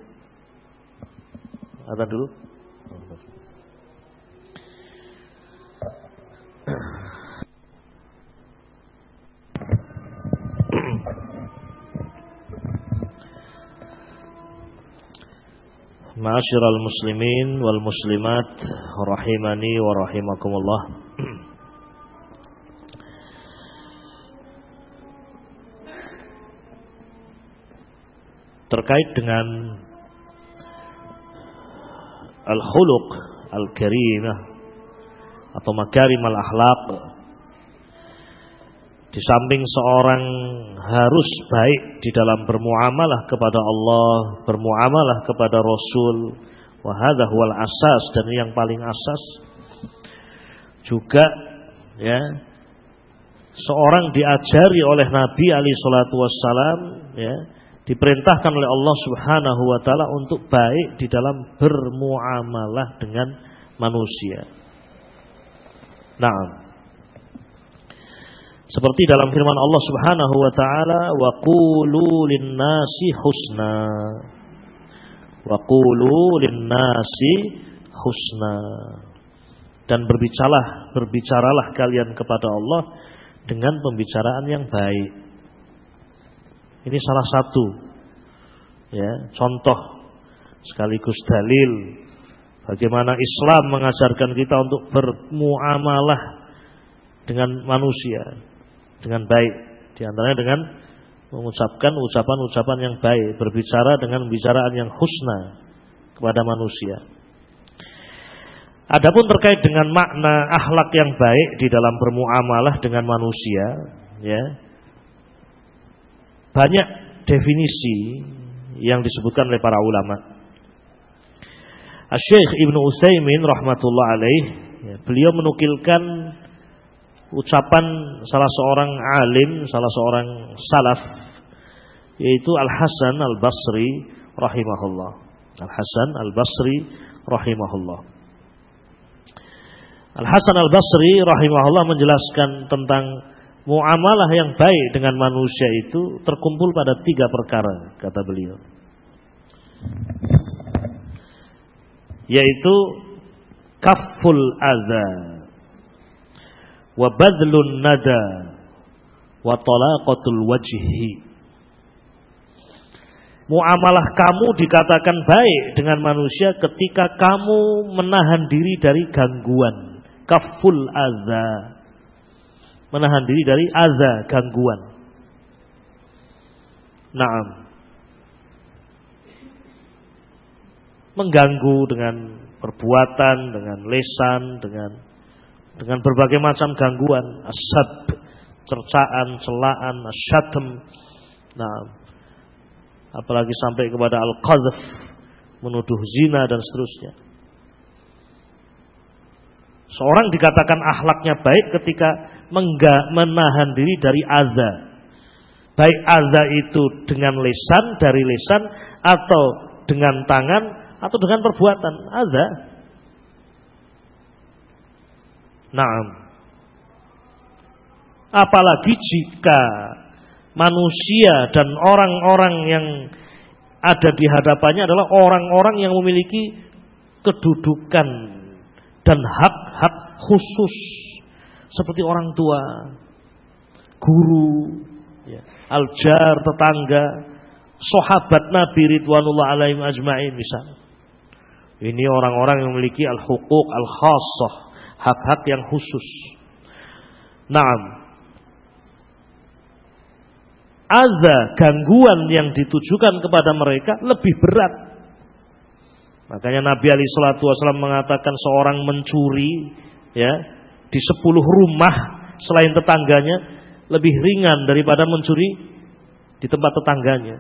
Azan dulu. Ma'asyiral muslimin wal muslimat rahimani wa rahimakumullah. Terkait dengan al-khuluq al-karimah atau makarim al-akhlaq, di samping seorang harus baik di dalam bermuamalah kepada Allah, bermuamalah kepada Rasul, wa hadza huwal asas, dan yang paling asas juga ya seorang diajari oleh Nabi alaihi salatu wassalam, ya, diperintahkan oleh Allah Subhanahu wa taala untuk baik di dalam bermuamalah dengan manusia. Naam. Seperti dalam firman Allah Subhanahu wa taala, wa qulu lin-nasi husna. Wa qulu lin-nasi husna. Dan berbicaralah kalian kepada Allah dengan pembicaraan yang baik. Ini salah satu ya, contoh sekaligus dalil bagaimana Islam mengajarkan kita untuk bermuamalah dengan manusia dengan baik, di antaranya dengan mengucapkan ucapan-ucapan yang baik, berbicara dengan pembicaraan yang husna kepada manusia. Adapun terkait dengan makna akhlak yang baik di dalam bermuamalah dengan manusia, ya, banyak definisi yang disebutkan oleh para ulama. Syekh Ibnu Utsaimin rahmatullah alaih, ya, beliau menukilkan ucapan salah seorang alim, salah seorang salaf, yaitu Al-Hasan Al-Basri rahimahullah. Al-Hasan Al-Basri rahimahullah. Al-Hasan Al-Basri rahimahullah menjelaskan tentang muamalah yang baik dengan manusia itu terkumpul pada 3 perkara, kata beliau. yaitu kafful adza wa badlun nada wa talaqatul wajhi. Muamalah kamu dikatakan baik dengan manusia ketika kamu menahan diri dari gangguan. Kafful adza, menahan diri dari adza, gangguan. Naam. Mengganggu dengan perbuatan, dengan lisan, dengan berbagai macam gangguan, asab, cercaan, celaan, asyatm. Nah, apalagi sampai kepada al-qadhf, menuduh zina dan seterusnya. Seorang dikatakan akhlaknya baik ketika menahan diri dari adza. Baik adza itu dengan lisan, dari lisan, atau dengan tangan, atau dengan perbuatan adza. Naam. Apalagi jika manusia dan orang-orang yang ada di hadapannya adalah orang-orang yang memiliki kedudukan dan hak-hak khusus seperti orang tua, guru, al-jar, tetangga, sahabat Nabi ridwanullah alaihim ajma'in misalnya. Ini orang-orang yang memiliki al-huquq al-khassah, hak-hak yang khusus. Naam. Adza, gangguan yang ditujukan kepada mereka lebih berat. Makanya Nabi alaihi salatu wasallam mengatakan seorang mencuri di 10 rumah selain tetangganya lebih ringan daripada mencuri di tempat tetangganya.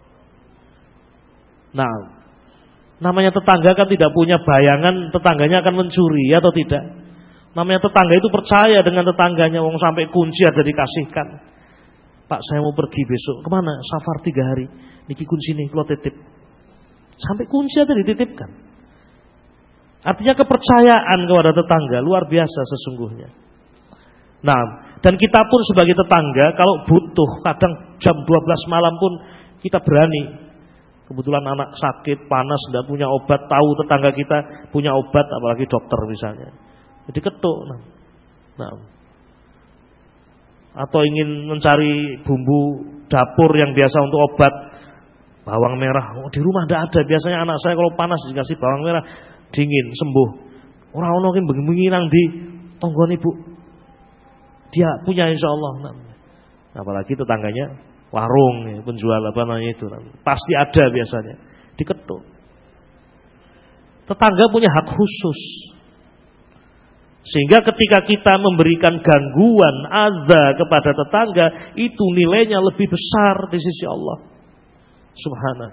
Nah, namanya tetangga kan tidak punya bayangan tetangganya akan mencuri atau tidak. Namanya tetangga itu percaya dengan tetangganya, wong sampai kunci aja dikasihkan. Pak, saya mau pergi besok. Kemana? Safar 3 hari. Niki kunci nih, kalau titip. Sampai kunci aja dititipkan. Artinya kepercayaan kepada tetangga luar biasa sesungguhnya. Nah, dan kita pun sebagai tetangga kalau butuh, kadang jam 12 malam pun kita berani. Kebetulan anak sakit, panas, tidak punya obat, tahu tetangga kita punya obat, apalagi dokter misalnya. Jadi ketuk. Nah. Atau ingin mencari bumbu dapur yang biasa untuk obat, bawang merah, di rumah tidak ada. Biasanya anak saya kalau panas dikasih bawang merah, dingin, sembuh. Orang ono ki bengi nang di tonggon ibu, dia punya insya Allah. Apalagi tetangganya warung, penjual apa namanya itu, pasti ada biasanya. Diketuk. Tetangga punya hak khusus. Sehingga ketika kita memberikan gangguan, adza kepada tetangga, itu nilainya lebih besar di sisi Allah Subhanahu.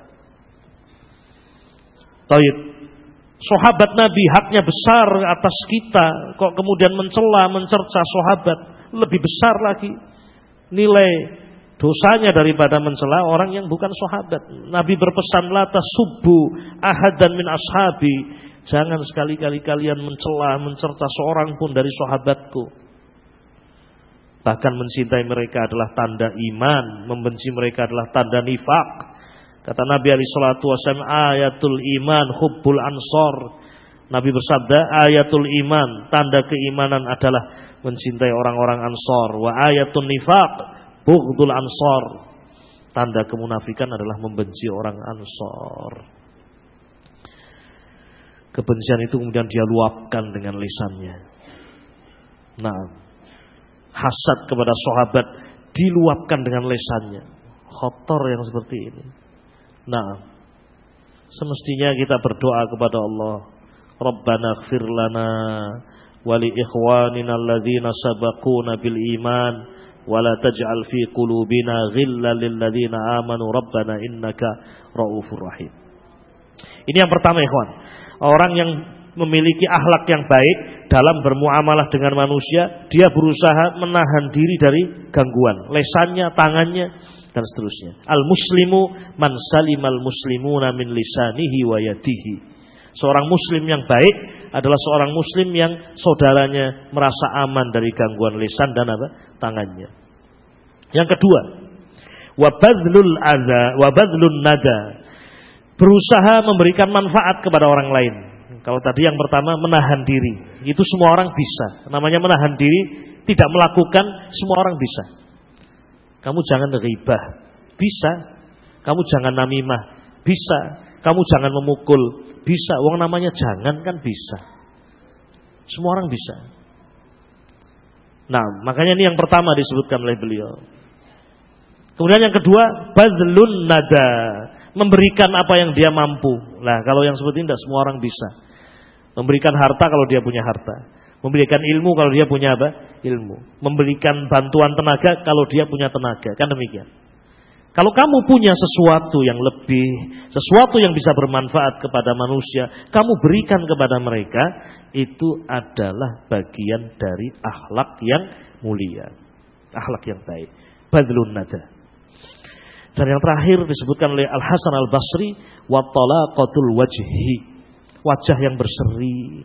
Taib. Sahabat Nabi haknya besar atas kita, kok kemudian mencela, mencerca sahabat, lebih besar lagi nilai dosanya daripada mencela orang yang bukan sahabat. Nabi berpesan, la tasubbu ahadan min ashabi. Jangan sekali-kali kalian mencela, mencerca seorang pun dari sahabatku. Bahkan mencintai mereka adalah tanda iman, membenci mereka adalah tanda nifak. Kata Nabi alaihi salatu wasallam, ayatul iman hubbul ansor. Nabi bersabda, ayatul iman, tanda keimanan adalah mencintai orang-orang ansor. Wa ayatul nifak bughdul ansor. Tanda kemunafikan adalah membenci orang ansor. Kebencian itu kemudian dia luapkan dengan lisannya. Nah, hasad kepada sahabat diluapkan dengan lisannya. Khotor yang seperti ini. Nah, semestinya kita berdoa kepada Allah, Rabbana ighfir lana wa li ikhwanina alladhina sabaquna bil iman wa la taj'al fi qulubina ghillan lil ladzina amanu rabbana innaka raufur rahim. Ini yang pertama, ikhwan. Orang yang memiliki akhlak yang baik dalam bermuamalah dengan manusia, dia berusaha menahan diri dari gangguan, lesannya, tangannya, dan seterusnya. Al-muslimu man salimal muslimuna min lisanihi wa yadihi. Seorang muslim yang baik adalah seorang muslim yang saudaranya merasa aman dari gangguan lisan dan tangannya. Yang kedua, wa badlul adza wa badlun nada. Berusaha memberikan manfaat kepada orang lain. Kalau tadi yang pertama menahan diri, itu semua orang bisa. Namanya menahan diri, tidak melakukan, semua orang bisa. Kamu jangan ghibah, bisa. Kamu jangan namimah, bisa. Kamu jangan memukul, bisa. Wong namanya jangan kan bisa. Semua orang bisa. Nah, makanya ini yang pertama disebutkan oleh beliau. Kemudian yang kedua, badlun nada, memberikan apa yang dia mampu. Nah, kalau yang seperti ini tidak semua orang bisa. Memberikan harta kalau dia punya harta, memberikan ilmu kalau dia punya apa? Ilmu. Memberikan bantuan tenaga kalau dia punya tenaga, kan demikian. Kalau kamu punya sesuatu yang lebih, sesuatu yang bisa bermanfaat kepada manusia, kamu berikan kepada mereka, itu adalah bagian dari akhlak yang mulia, akhlak yang baik. Badlun nada. Dan yang terakhir disebutkan oleh Al-Hasan Al-Basri, wa talaqatul wajhi, wajah yang berseri.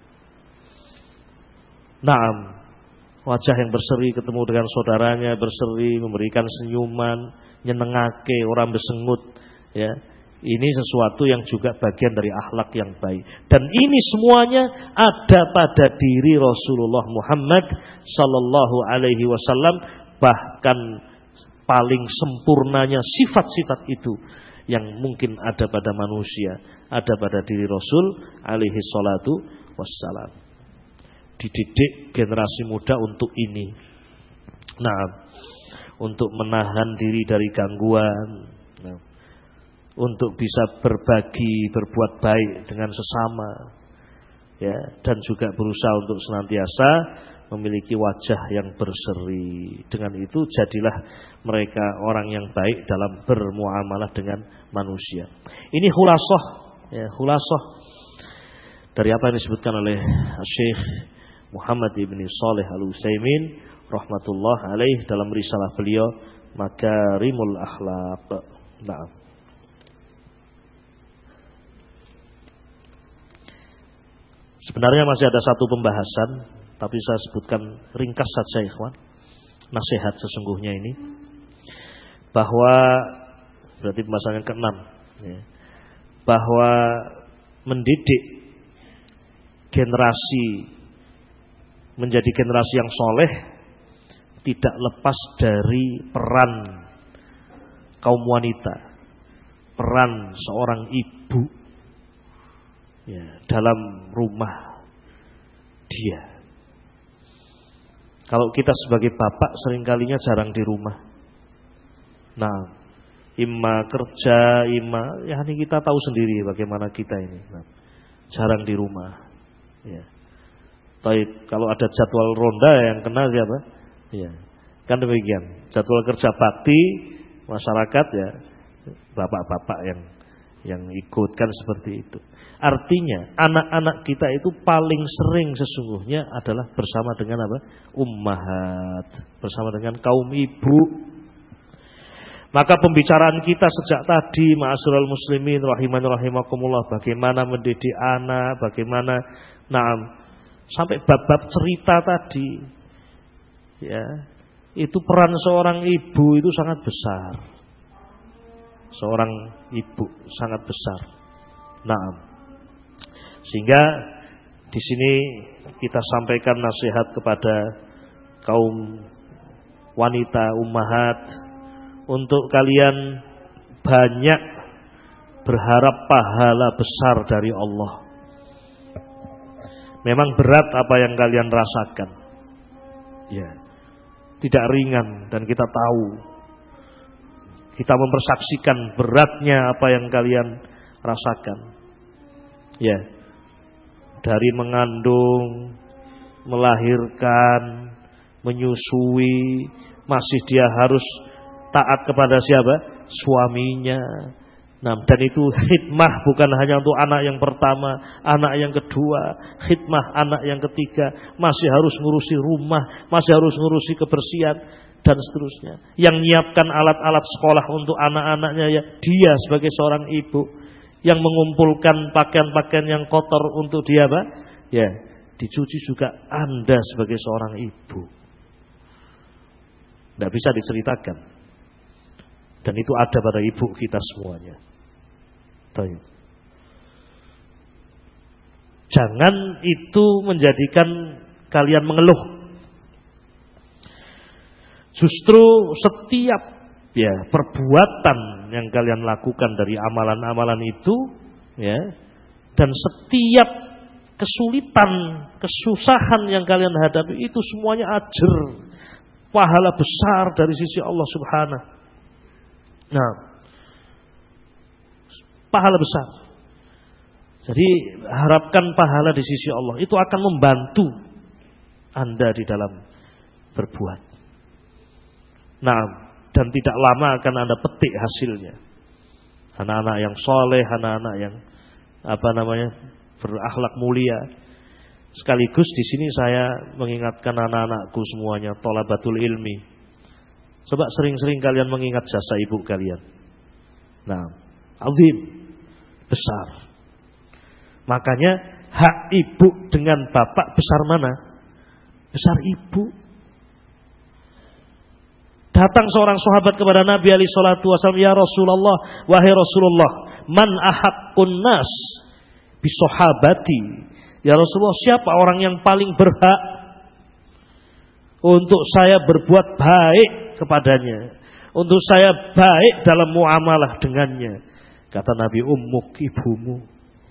Naam, wajah yang berseri, ketemu dengan saudaranya berseri, memberikan senyuman, nyenengake, orang besengut, ya. Ini sesuatu yang juga bagian dari akhlak yang baik. Dan ini semuanya ada pada diri Rasulullah Muhammad sallallahu alaihi wasallam, bahkan paling sempurnanya sifat-sifat itu yang mungkin ada pada manusia, ada pada diri Rasul alaihi salatu wassalam. Dididik generasi muda untuk ini. Nah, untuk menahan diri dari gangguan, nah, untuk bisa berbagi, berbuat baik dengan sesama, ya, dan juga berusaha untuk senantiasa memiliki wajah yang berseri. Dengan itu jadilah mereka orang yang baik dalam bermuamalah dengan manusia. Ini khulasah, ya, khulasah dari apa yang disebutkan oleh Syekh Muhammad ibn Shalih Al-Utsaimin rahmatullah alaih dalam risalah beliau Makarimul Akhlaq. Nah, sebenarnya masih ada satu pembahasan, tapi saya sebutkan ringkas saja, ikhwan. Nasihat sesungguhnya ini, bahwa berarti pembahasan yang ke-6, ya, bahwa mendidik generasi menjadi generasi yang soleh tidak lepas dari peran kaum wanita, peran seorang ibu, ya, dalam rumah dia. Kalau kita sebagai bapak seringkalinya jarang di rumah. Nah, imma kerja, imma, ya ini kita tahu sendiri bagaimana kita ini. Nah, jarang di rumah. Ya. Baik, kalau ada jadwal ronda yang kena siapa? Ya, kan demikian. Jadwal kerja bakti masyarakat, ya, bapak-bapak yang ikut, kan seperti itu. Artinya anak-anak kita itu paling sering sesungguhnya adalah bersama dengan apa? Ummahat, bersama dengan kaum ibu. Maka pembicaraan kita sejak tadi, ma'asyiral muslimin rahimani rahimakumullah, bagaimana mendidik anak, bagaimana sampai bab-bab cerita tadi, ya, itu peran seorang ibu itu sangat besar. Seorang ibu sangat besar. Sehingga di sini kita sampaikan nasihat kepada kaum wanita ummahat untuk kalian banyak berharap pahala besar dari Allah. Memang berat apa yang kalian rasakan, ya, tidak ringan, dan kita tahu, kita mempersaksikan beratnya apa yang kalian rasakan, ya, dari mengandung, melahirkan, menyusui, masih dia harus taat kepada siapa? Suaminya. Nah, dan itu khidmah bukan hanya untuk anak yang pertama, anak yang kedua, khidmah anak yang ketiga, masih harus ngurusi rumah, masih harus ngurusi kebersihan dan seterusnya. Yang nyiapkan alat-alat sekolah untuk anak-anaknya, ya, dia sebagai seorang ibu. Yang mengumpulkan pakaian-pakaian yang kotor untuk dia, Pak, ya, dicuci juga Anda sebagai seorang ibu. Tidak bisa diceritakan. Dan itu ada pada ibu kita semuanya. Jangan itu menjadikan kalian mengeluh. Justru setiap perbuatan yang kalian lakukan dari amalan-amalan itu, dan setiap kesulitan, kesusahan yang kalian hadapi itu semuanya ajr, pahala besar dari sisi Allah Subhanahu. Nah, pahala besar. Jadi harapkan pahala di sisi Allah, itu akan membantu Anda di dalam berbuat. Nah, dan tidak lama akan Anda petik hasilnya. Anak-anak yang soleh, anak-anak yang berakhlak mulia. Sekaligus di sini saya mengingatkan anak-anakku semuanya, thalabatul ilmi. Coba sering-sering kalian mengingat jasa ibu kalian. Nah, azim, besar. Makanya hak ibu dengan bapak besar mana? Besar ibu. Datang seorang sahabat kepada Nabi alaihi salatu wasallam, "Ya Rasulullah, wahai Rasulullah, man ahaqqun nas bi sahabati?" Ya Rasulullah, siapa orang yang paling berhak untuk saya berbuat baik kepadanya, untuk saya baik dalam muamalah dengannya? Kata Nabi, ummuk, ibumu.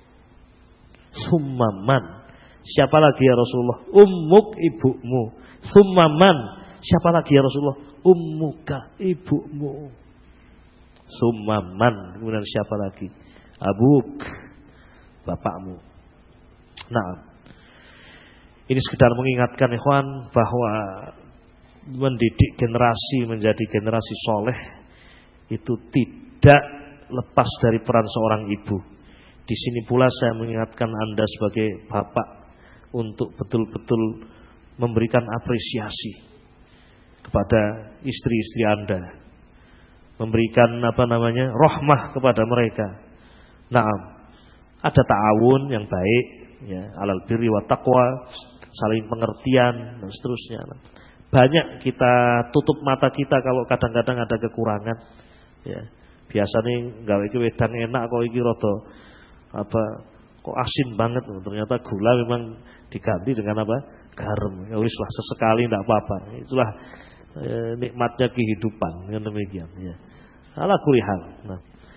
Summaman, siapa lagi ya Rasulullah? Ummuk, ibumu. Summaman, siapa lagi ya Rasulullah? Ummuka, ibumu. Summaman, kemudian siapa lagi? Abuk, bapakmu. Nah, ini sekedar mengingatkan ikhwan bahwa mendidik generasi menjadi generasi soleh itu tidak lepas dari peran seorang ibu. Di sini pula saya mengingatkan Anda sebagai bapak untuk betul-betul memberikan apresiasi kepada istri-istri Anda, memberikan rahmah kepada mereka. Nah, ada ta'awun yang baik, alal birri wa taqwa, saling pengertian dan seterusnya. Banyak kita tutup mata kita kalau kadang-kadang ada kekurangan. Biasanya gawe iki wedang enak kok iki rada kok asin banget, ternyata gula memang diganti dengan garam. Ya wis lah, sesekali tidak apa-apa. Itulah nikmatnya kehidupan, yang demikian. Ala kulli hal. Nah,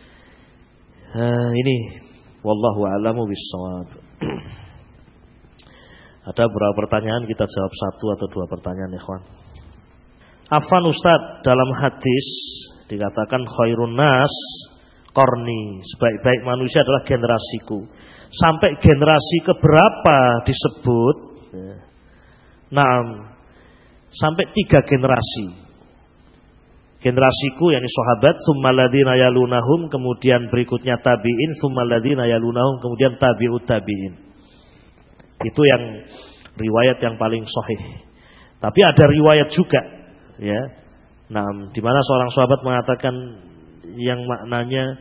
ini wallahu a'lamu bissawab. Ada beberapa pertanyaan, kita jawab satu atau dua pertanyaan, ikhwan. Afwan Ustaz, dalam hadis dikatakan khairun nas qarni, sebaik-baik manusia adalah generasiku. Sampai generasi keberapa disebut? Nah, sampai 3 generasi. Generasiku yakni sahabat, tsummal ladzina yalunahum, kemudian berikutnya tabi'in, tsummal ladzina yalunahum, kemudian tabi'ut tabi'in. Itu yang riwayat yang paling sahih. Tapi ada riwayat juga, Nah, di mana seorang sahabat mengatakan yang maknanya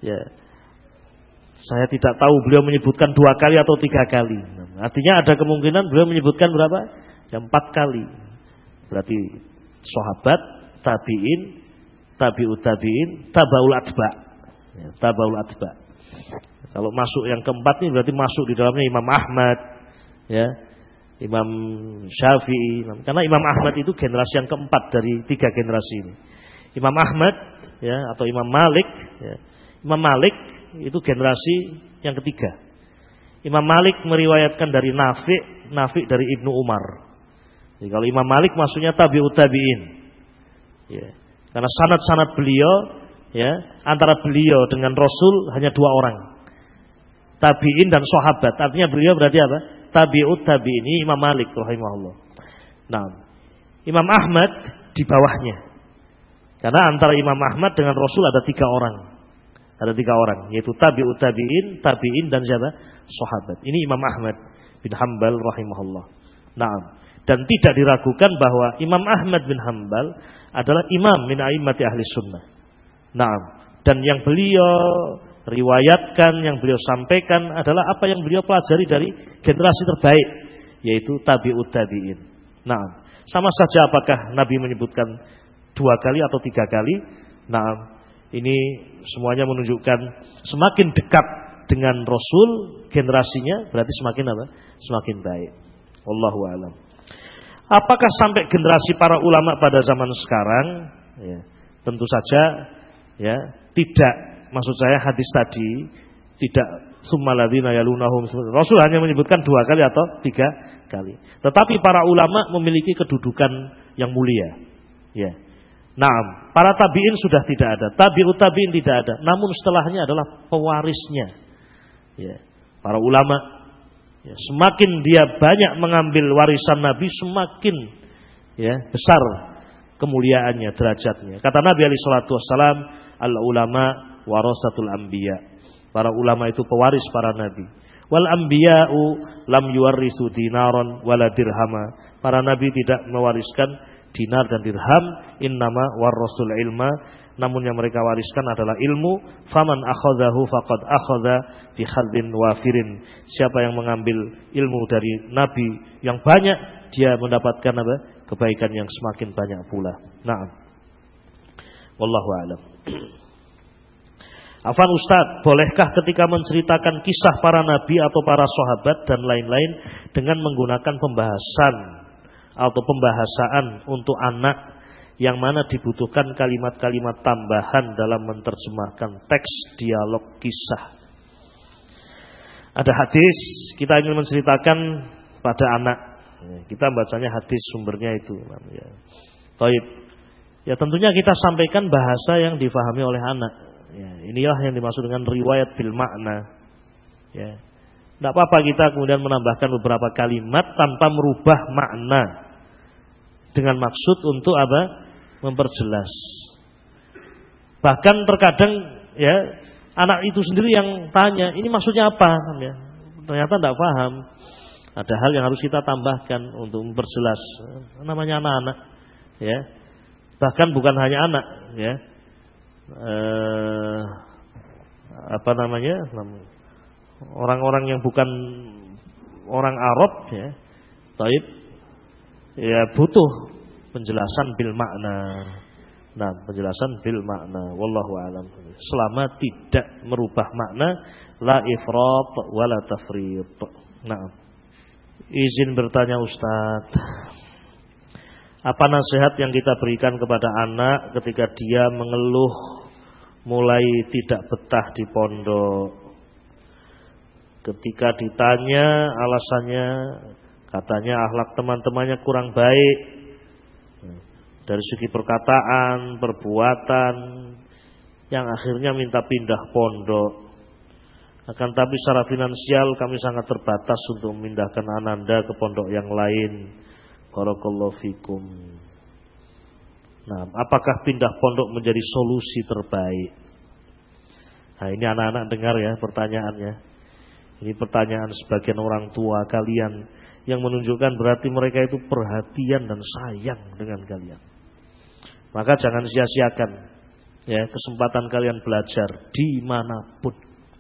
saya tidak tahu beliau menyebutkan 2 kali atau 3 kali. Artinya ada kemungkinan beliau menyebutkan berapa? 4 kali. Berarti sahabat, tabi'in, tabi'ut tabi'in, tabaul atba. Tabaul atba. Kalau masuk yang keempat ini berarti masuk di dalamnya Imam Ahmad, Imam Syafi'i. Karena Imam Ahmad itu generasi yang keempat dari 3 generasi ini. Imam Ahmad atau Imam Malik, Imam Malik itu generasi yang ketiga. Imam Malik meriwayatkan dari Nafi' dari Ibnu Umar. Jadi kalau Imam Malik maksudnya tabi'ut tabi'in. Karena sanad-sanad beliau antara beliau dengan Rasul hanya 2 orang. Tabi'in dan sahabat. Artinya beliau berarti apa? Tabi'ut tabi'in. Ini Imam Malik rahimahullah. Nah, Imam Ahmad di bawahnya. Karena antara Imam Ahmad dengan Rasul ada 3 orang. Ada 3 orang, yaitu tabi'ut tabi'in, tabi'in dan siapa? Sahabat. Ini Imam Ahmad bin Hanbal rahimahullah. Nah, dan tidak diragukan bahwa Imam Ahmad bin Hanbal adalah imam min a'immati ahli sunnah. Nah, dan yang beliau riwayatkan, yang beliau sampaikan adalah apa yang beliau pelajari dari generasi terbaik, yaitu tabi'ut tabi'in. Nah, sama saja apakah Nabi menyebutkan 2 kali atau 3 kali. Nah, ini semuanya menunjukkan semakin dekat dengan Rasul generasinya, berarti semakin apa? Semakin baik. Wallahu a'lam. Apakah sampai generasi para ulama pada zaman sekarang? Ya, tentu saja ya, tidak. Maksud saya hadis tadi tidak summaladzina yalunahum. Rasul hanya menyebutkan 2 kali atau 3 kali. Tetapi para ulama memiliki kedudukan yang mulia. Ya. Naam, para tabi'in sudah tidak ada, tabi'ut tabi'in tidak ada. Namun setelahnya adalah pewarisnya. Ya. Para ulama, ya, semakin dia banyak mengambil warisan Nabi, semakin ya, besar kemuliaannya, derajatnya. Kata Nabi alaihi salatu wassalam, al ulama warasatul anbiya. Para ulama itu pewaris para nabi. Wal anbiya'u lam yuwarrisu dinaron wala dirhama. Para nabi tidak mewariskan dinar dan dirham, innama warasul ilma. Namun yang mereka wariskan adalah ilmu. Faman akhadhahu faqad akhadha bi khaldin wafirin. Siapa yang mengambil ilmu dari nabi yang banyak, dia mendapatkan apa? Kebaikan yang semakin banyak pula. Naam. Wallahu a'lam. Afan Ustaz, bolehkah ketika menceritakan kisah para nabi atau para sahabat dan lain-lain dengan menggunakan pembahasan atau pembahasaan untuk anak yang mana dibutuhkan kalimat-kalimat tambahan dalam menerjemahkan teks dialog kisah? Ada hadis, kita ingin menceritakan pada anak. Kita bacanya hadis, sumbernya itu. Ya. Taib. Ya tentunya kita sampaikan bahasa yang difahami oleh anak. Ya, inilah yang dimaksud dengan riwayat bil makna. Ya. Tidak apa-apa kita kemudian menambahkan beberapa kalimat tanpa merubah makna dengan maksud untuk apa? Memperjelas. Bahkan terkadang ya anak itu sendiri yang tanya, ini maksudnya apa? Ya, ternyata tidak paham. Ada hal yang harus kita tambahkan untuk memperjelas. Namanya anak-anak. Ya. Bahkan bukan hanya anak. Ya. Orang-orang yang bukan orang Arab ya, taib ya butuh penjelasan bil makna. Nah, penjelasan bil makna wallahu alam. Selama tidak merubah makna, la ifrat wala tafrit. Nah, izin bertanya Ustaz, apa nasihat yang kita berikan kepada anak ketika dia mengeluh mulai tidak betah di pondok? Ketika ditanya alasannya, katanya akhlak teman-temannya kurang baik dari segi perkataan, perbuatan, yang akhirnya minta pindah pondok. Akan tapi secara finansial kami sangat terbatas untuk memindahkan ananda ke pondok yang lain. Barakallahu fikum. Nah, apakah pindah pondok menjadi solusi terbaik? Nah, ini anak-anak dengar ya pertanyaannya. Ini pertanyaan sebagian orang tua kalian yang menunjukkan berarti mereka itu perhatian dan sayang dengan kalian. Maka jangan sia-siakan ya kesempatan kalian belajar dimanapun.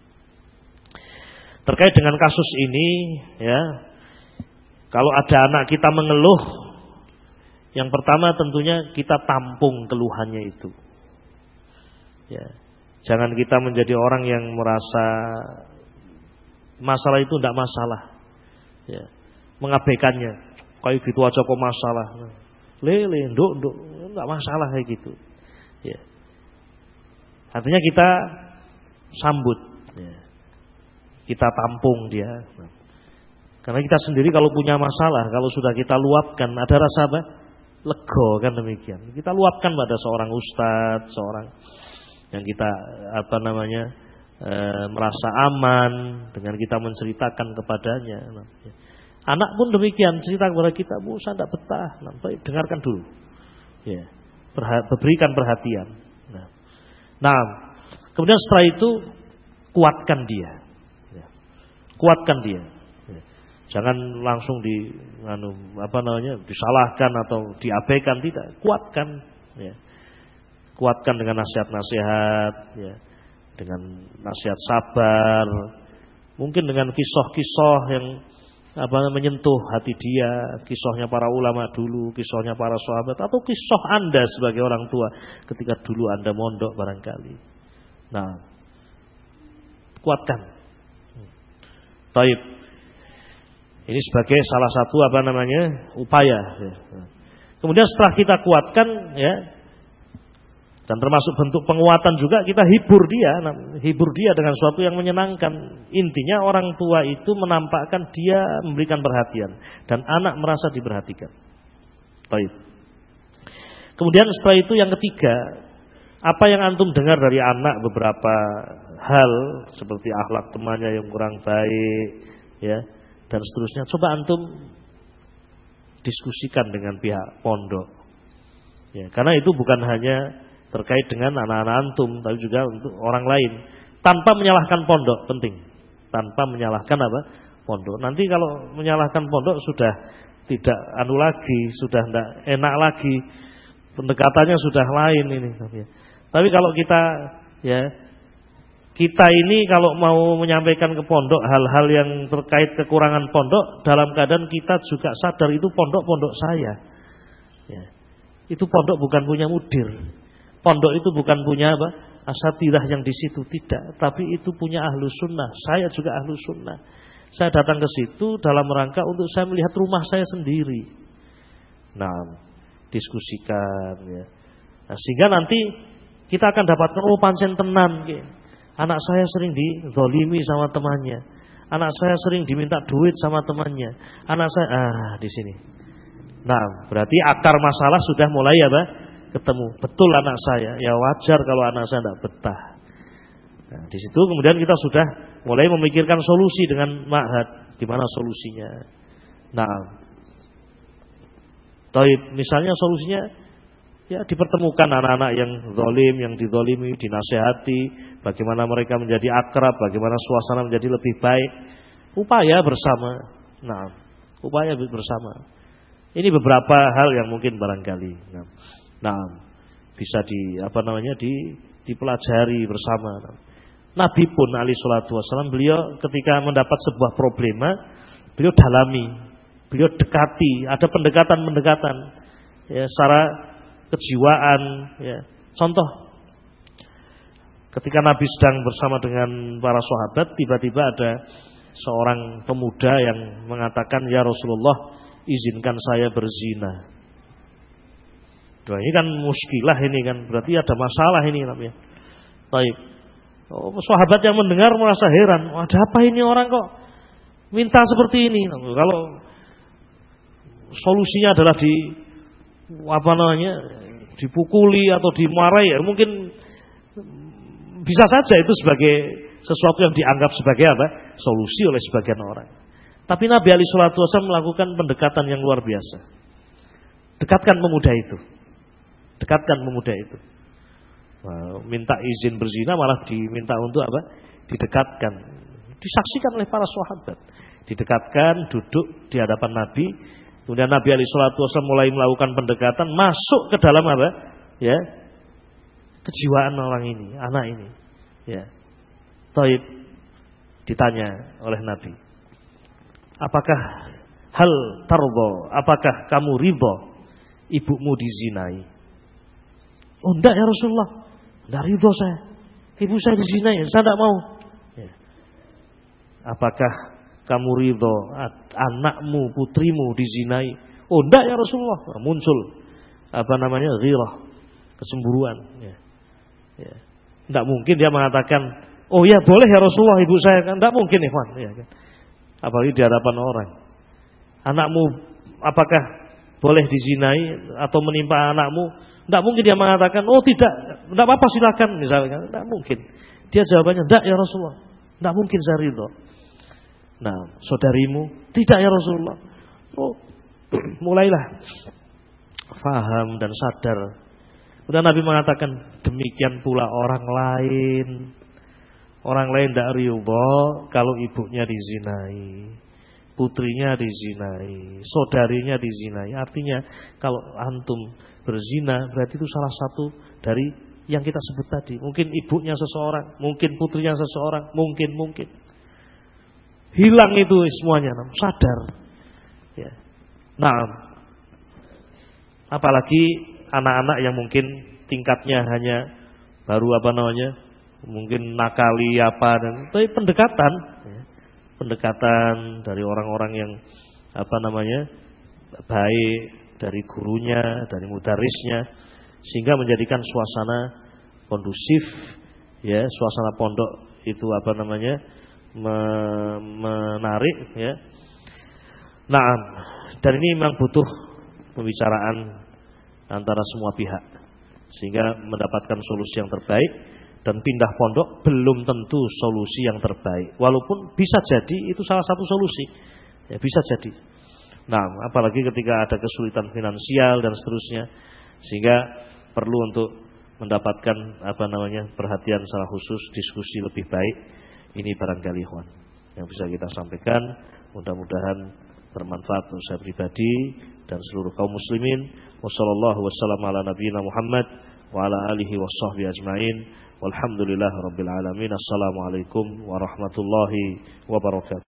Terkait dengan kasus ini ya, kalau ada anak kita mengeluh, yang pertama tentunya kita tampung keluhannya itu. Ya, jangan kita menjadi orang yang merasa masalah itu tidak masalah. Ya, mengabaikannya. Kayak gitu aja kok masalah. Lele, nduk, enggak masalah kayak gitu. Ya. Artinya kita sambut. Ya. Kita tampung dia. Karena kita sendiri kalau punya masalah, kalau sudah kita luapkan, ada rasa apa? Lego kan demikian. Kita luapkan pada seorang ustadz, seorang yang kita merasa aman dengan kita menceritakan kepadanya. Anak pun demikian, cerita kepada kita, Bu, saya tidak betah. Dengarkan dulu. Ya, berikan perhatian. Nah, kemudian setelah itu kuatkan dia. Ya, kuatkan dia. Jangan langsung disalahkan atau diabaikan, tidak. Kuatkan, ya. Kuatkan dengan nasihat-nasihat, ya. Dengan nasihat sabar, mungkin dengan kisah-kisah yang menyentuh hati dia, kisahnya para ulama dulu, kisahnya para sahabat, atau kisah Anda sebagai orang tua ketika dulu Anda mondok barangkali. Nah, kuatkan, Taib. Ini sebagai salah satu upaya. Kemudian setelah kita kuatkan, ya, dan termasuk bentuk penguatan juga, kita hibur dia dengan sesuatu yang menyenangkan. Intinya orang tua itu menampakkan dia memberikan perhatian dan anak merasa diperhatikan. Taib. Kemudian setelah itu yang ketiga, apa yang antum dengar dari anak beberapa hal seperti akhlak temannya yang kurang baik, ya, dan seterusnya, coba antum diskusikan dengan pihak pondok, ya, karena itu bukan hanya terkait dengan anak-anak antum, tapi juga untuk orang lain, tanpa menyalahkan pondok. Penting, tanpa menyalahkan pondok. Nanti kalau menyalahkan pondok sudah tidak lagi, sudah tidak enak lagi, pendekatannya sudah lain ini. Tapi kalau kita ini kalau mau menyampaikan ke pondok hal-hal yang terkait kekurangan pondok, dalam keadaan kita juga sadar itu pondok saya, ya. Itu pondok bukan punya mudir, pondok itu bukan punya asatidzah yang di situ, tidak, tapi itu punya ahlu sunnah. Saya juga ahlu sunnah. Saya datang ke situ dalam rangka untuk saya melihat rumah saya sendiri. Nah, diskusikan, ya. Nah, sehingga nanti kita akan dapatkan pancen tenan, ya. Anak saya sering dizalimi sama temannya. Anak saya sering diminta duit sama temannya. Anak saya di sini. Nah, berarti akar masalah sudah mulai ketemu. Betul anak saya. Ya wajar kalau anak saya tidak betah. Nah, di situ kemudian kita sudah mulai memikirkan solusi dengan ma'had. Gimana solusinya? Nah, misalnya solusinya, ya, dipertemukan anak-anak yang zalim, yang dizalimi, dinasehati, bagaimana mereka menjadi akrab, bagaimana suasana menjadi lebih baik. Upaya bersama. Nah, upaya bersama. Ini beberapa hal yang mungkin barangkali bisa dipelajari bersama. Nabi pun alaihi salatu wasallam, beliau ketika mendapat sebuah problema, beliau dalami, beliau dekati, ada pendekatan-pendekatan, ya, secara kejiwaan, ya. Contoh, ketika Nabi sedang bersama dengan para sahabat, tiba-tiba ada seorang pemuda yang mengatakan, "Ya Rasulullah, izinkan saya berzina." Nah, ini kan muskilah, ini kan berarti ada masalah ini namanya. Taib. Sahabat yang mendengar merasa heran, ada apa ini orang kok minta seperti ini? Kalau solusinya adalah dipukuli atau dimarahi, ya mungkin bisa saja itu sebagai sesuatu yang dianggap sebagai solusi oleh sebagian orang. Tapi Nabi alaihi salatu wasallam melakukan pendekatan yang luar biasa. Dekatkan pemuda itu. Minta izin berzina malah diminta untuk didekatkan. Disaksikan oleh para sahabat. Didekatkan, duduk di hadapan Nabi. Kemudian Nabi alaihi salatu wasallam mulai melakukan pendekatan, masuk ke dalam ya, kejiwaan orang ini, anak ini, ya. Taib. Ditanya oleh Nabi, apakah apakah kamu ridho ibumu dizinai? Oh, enggak ya Rasulullah, enggak ridho saya, ibu saya dizinai, saya enggak mau. Ya. Apakah kamu ridho anakmu, putrimu dizinai? Oh, enggak ya Rasulullah. Muncul ghirah, kecemburuan, ya. Ya. Enggak mungkin dia mengatakan, "Oh ya, boleh ya Rasulullah, ibu saya." Kan enggak mungkin, ikhwan, ya kan. Apalagi di hadapan orang. Anakmu apakah boleh dizinai atau menimpa anakmu? Enggak mungkin dia mengatakan, "Oh tidak, enggak apa-apa silakan," misalkan. Enggak mungkin. Dia jawabannya, "Enggak ya Rasulullah. Enggak mungkin saya ridho." Nah, saudarimu, "Tidak ya Rasulullah." Oh, mulailah faham dan sadar. Kemudian Nabi mengatakan, demikian pula orang lain. Orang lain tidak ridho kalau ibunya dizinai, putrinya dizinai, saudarinya dizinai. Artinya kalau antum berzina, berarti itu salah satu dari yang kita sebut tadi. Mungkin ibunya seseorang, mungkin putrinya seseorang, mungkin. Hilang itu semuanya, sadar. Ya. Nah, apalagi anak-anak yang mungkin tingkatnya hanya baru mungkin nakali dan tapi pendekatan, ya. pendekatan dari orang-orang yang baik, dari gurunya, dari mudarisnya, sehingga menjadikan suasana kondusif, ya, suasana pondok itu menarik, ya. Nah, dan ini memang butuh pembicaraan antara semua pihak sehingga mendapatkan solusi yang terbaik. Dan pindah pondok belum tentu solusi yang terbaik, walaupun bisa jadi itu salah satu solusi, ya, bisa jadi. Nah, apalagi ketika ada kesulitan finansial dan seterusnya, sehingga perlu untuk mendapatkan perhatian secara khusus, diskusi lebih baik. Ini barangkali ikhwan yang bisa kita sampaikan, mudah-mudahan bermanfaat untuk saya pribadi dan seluruh kaum muslimin. Wassallallahu wasallam ala nabiyina Muhammad wa ala alihi washabbihi ajmain. Walhamdulillahirabbil alamin. Assalamualaikum warahmatullahi wabarakatuh.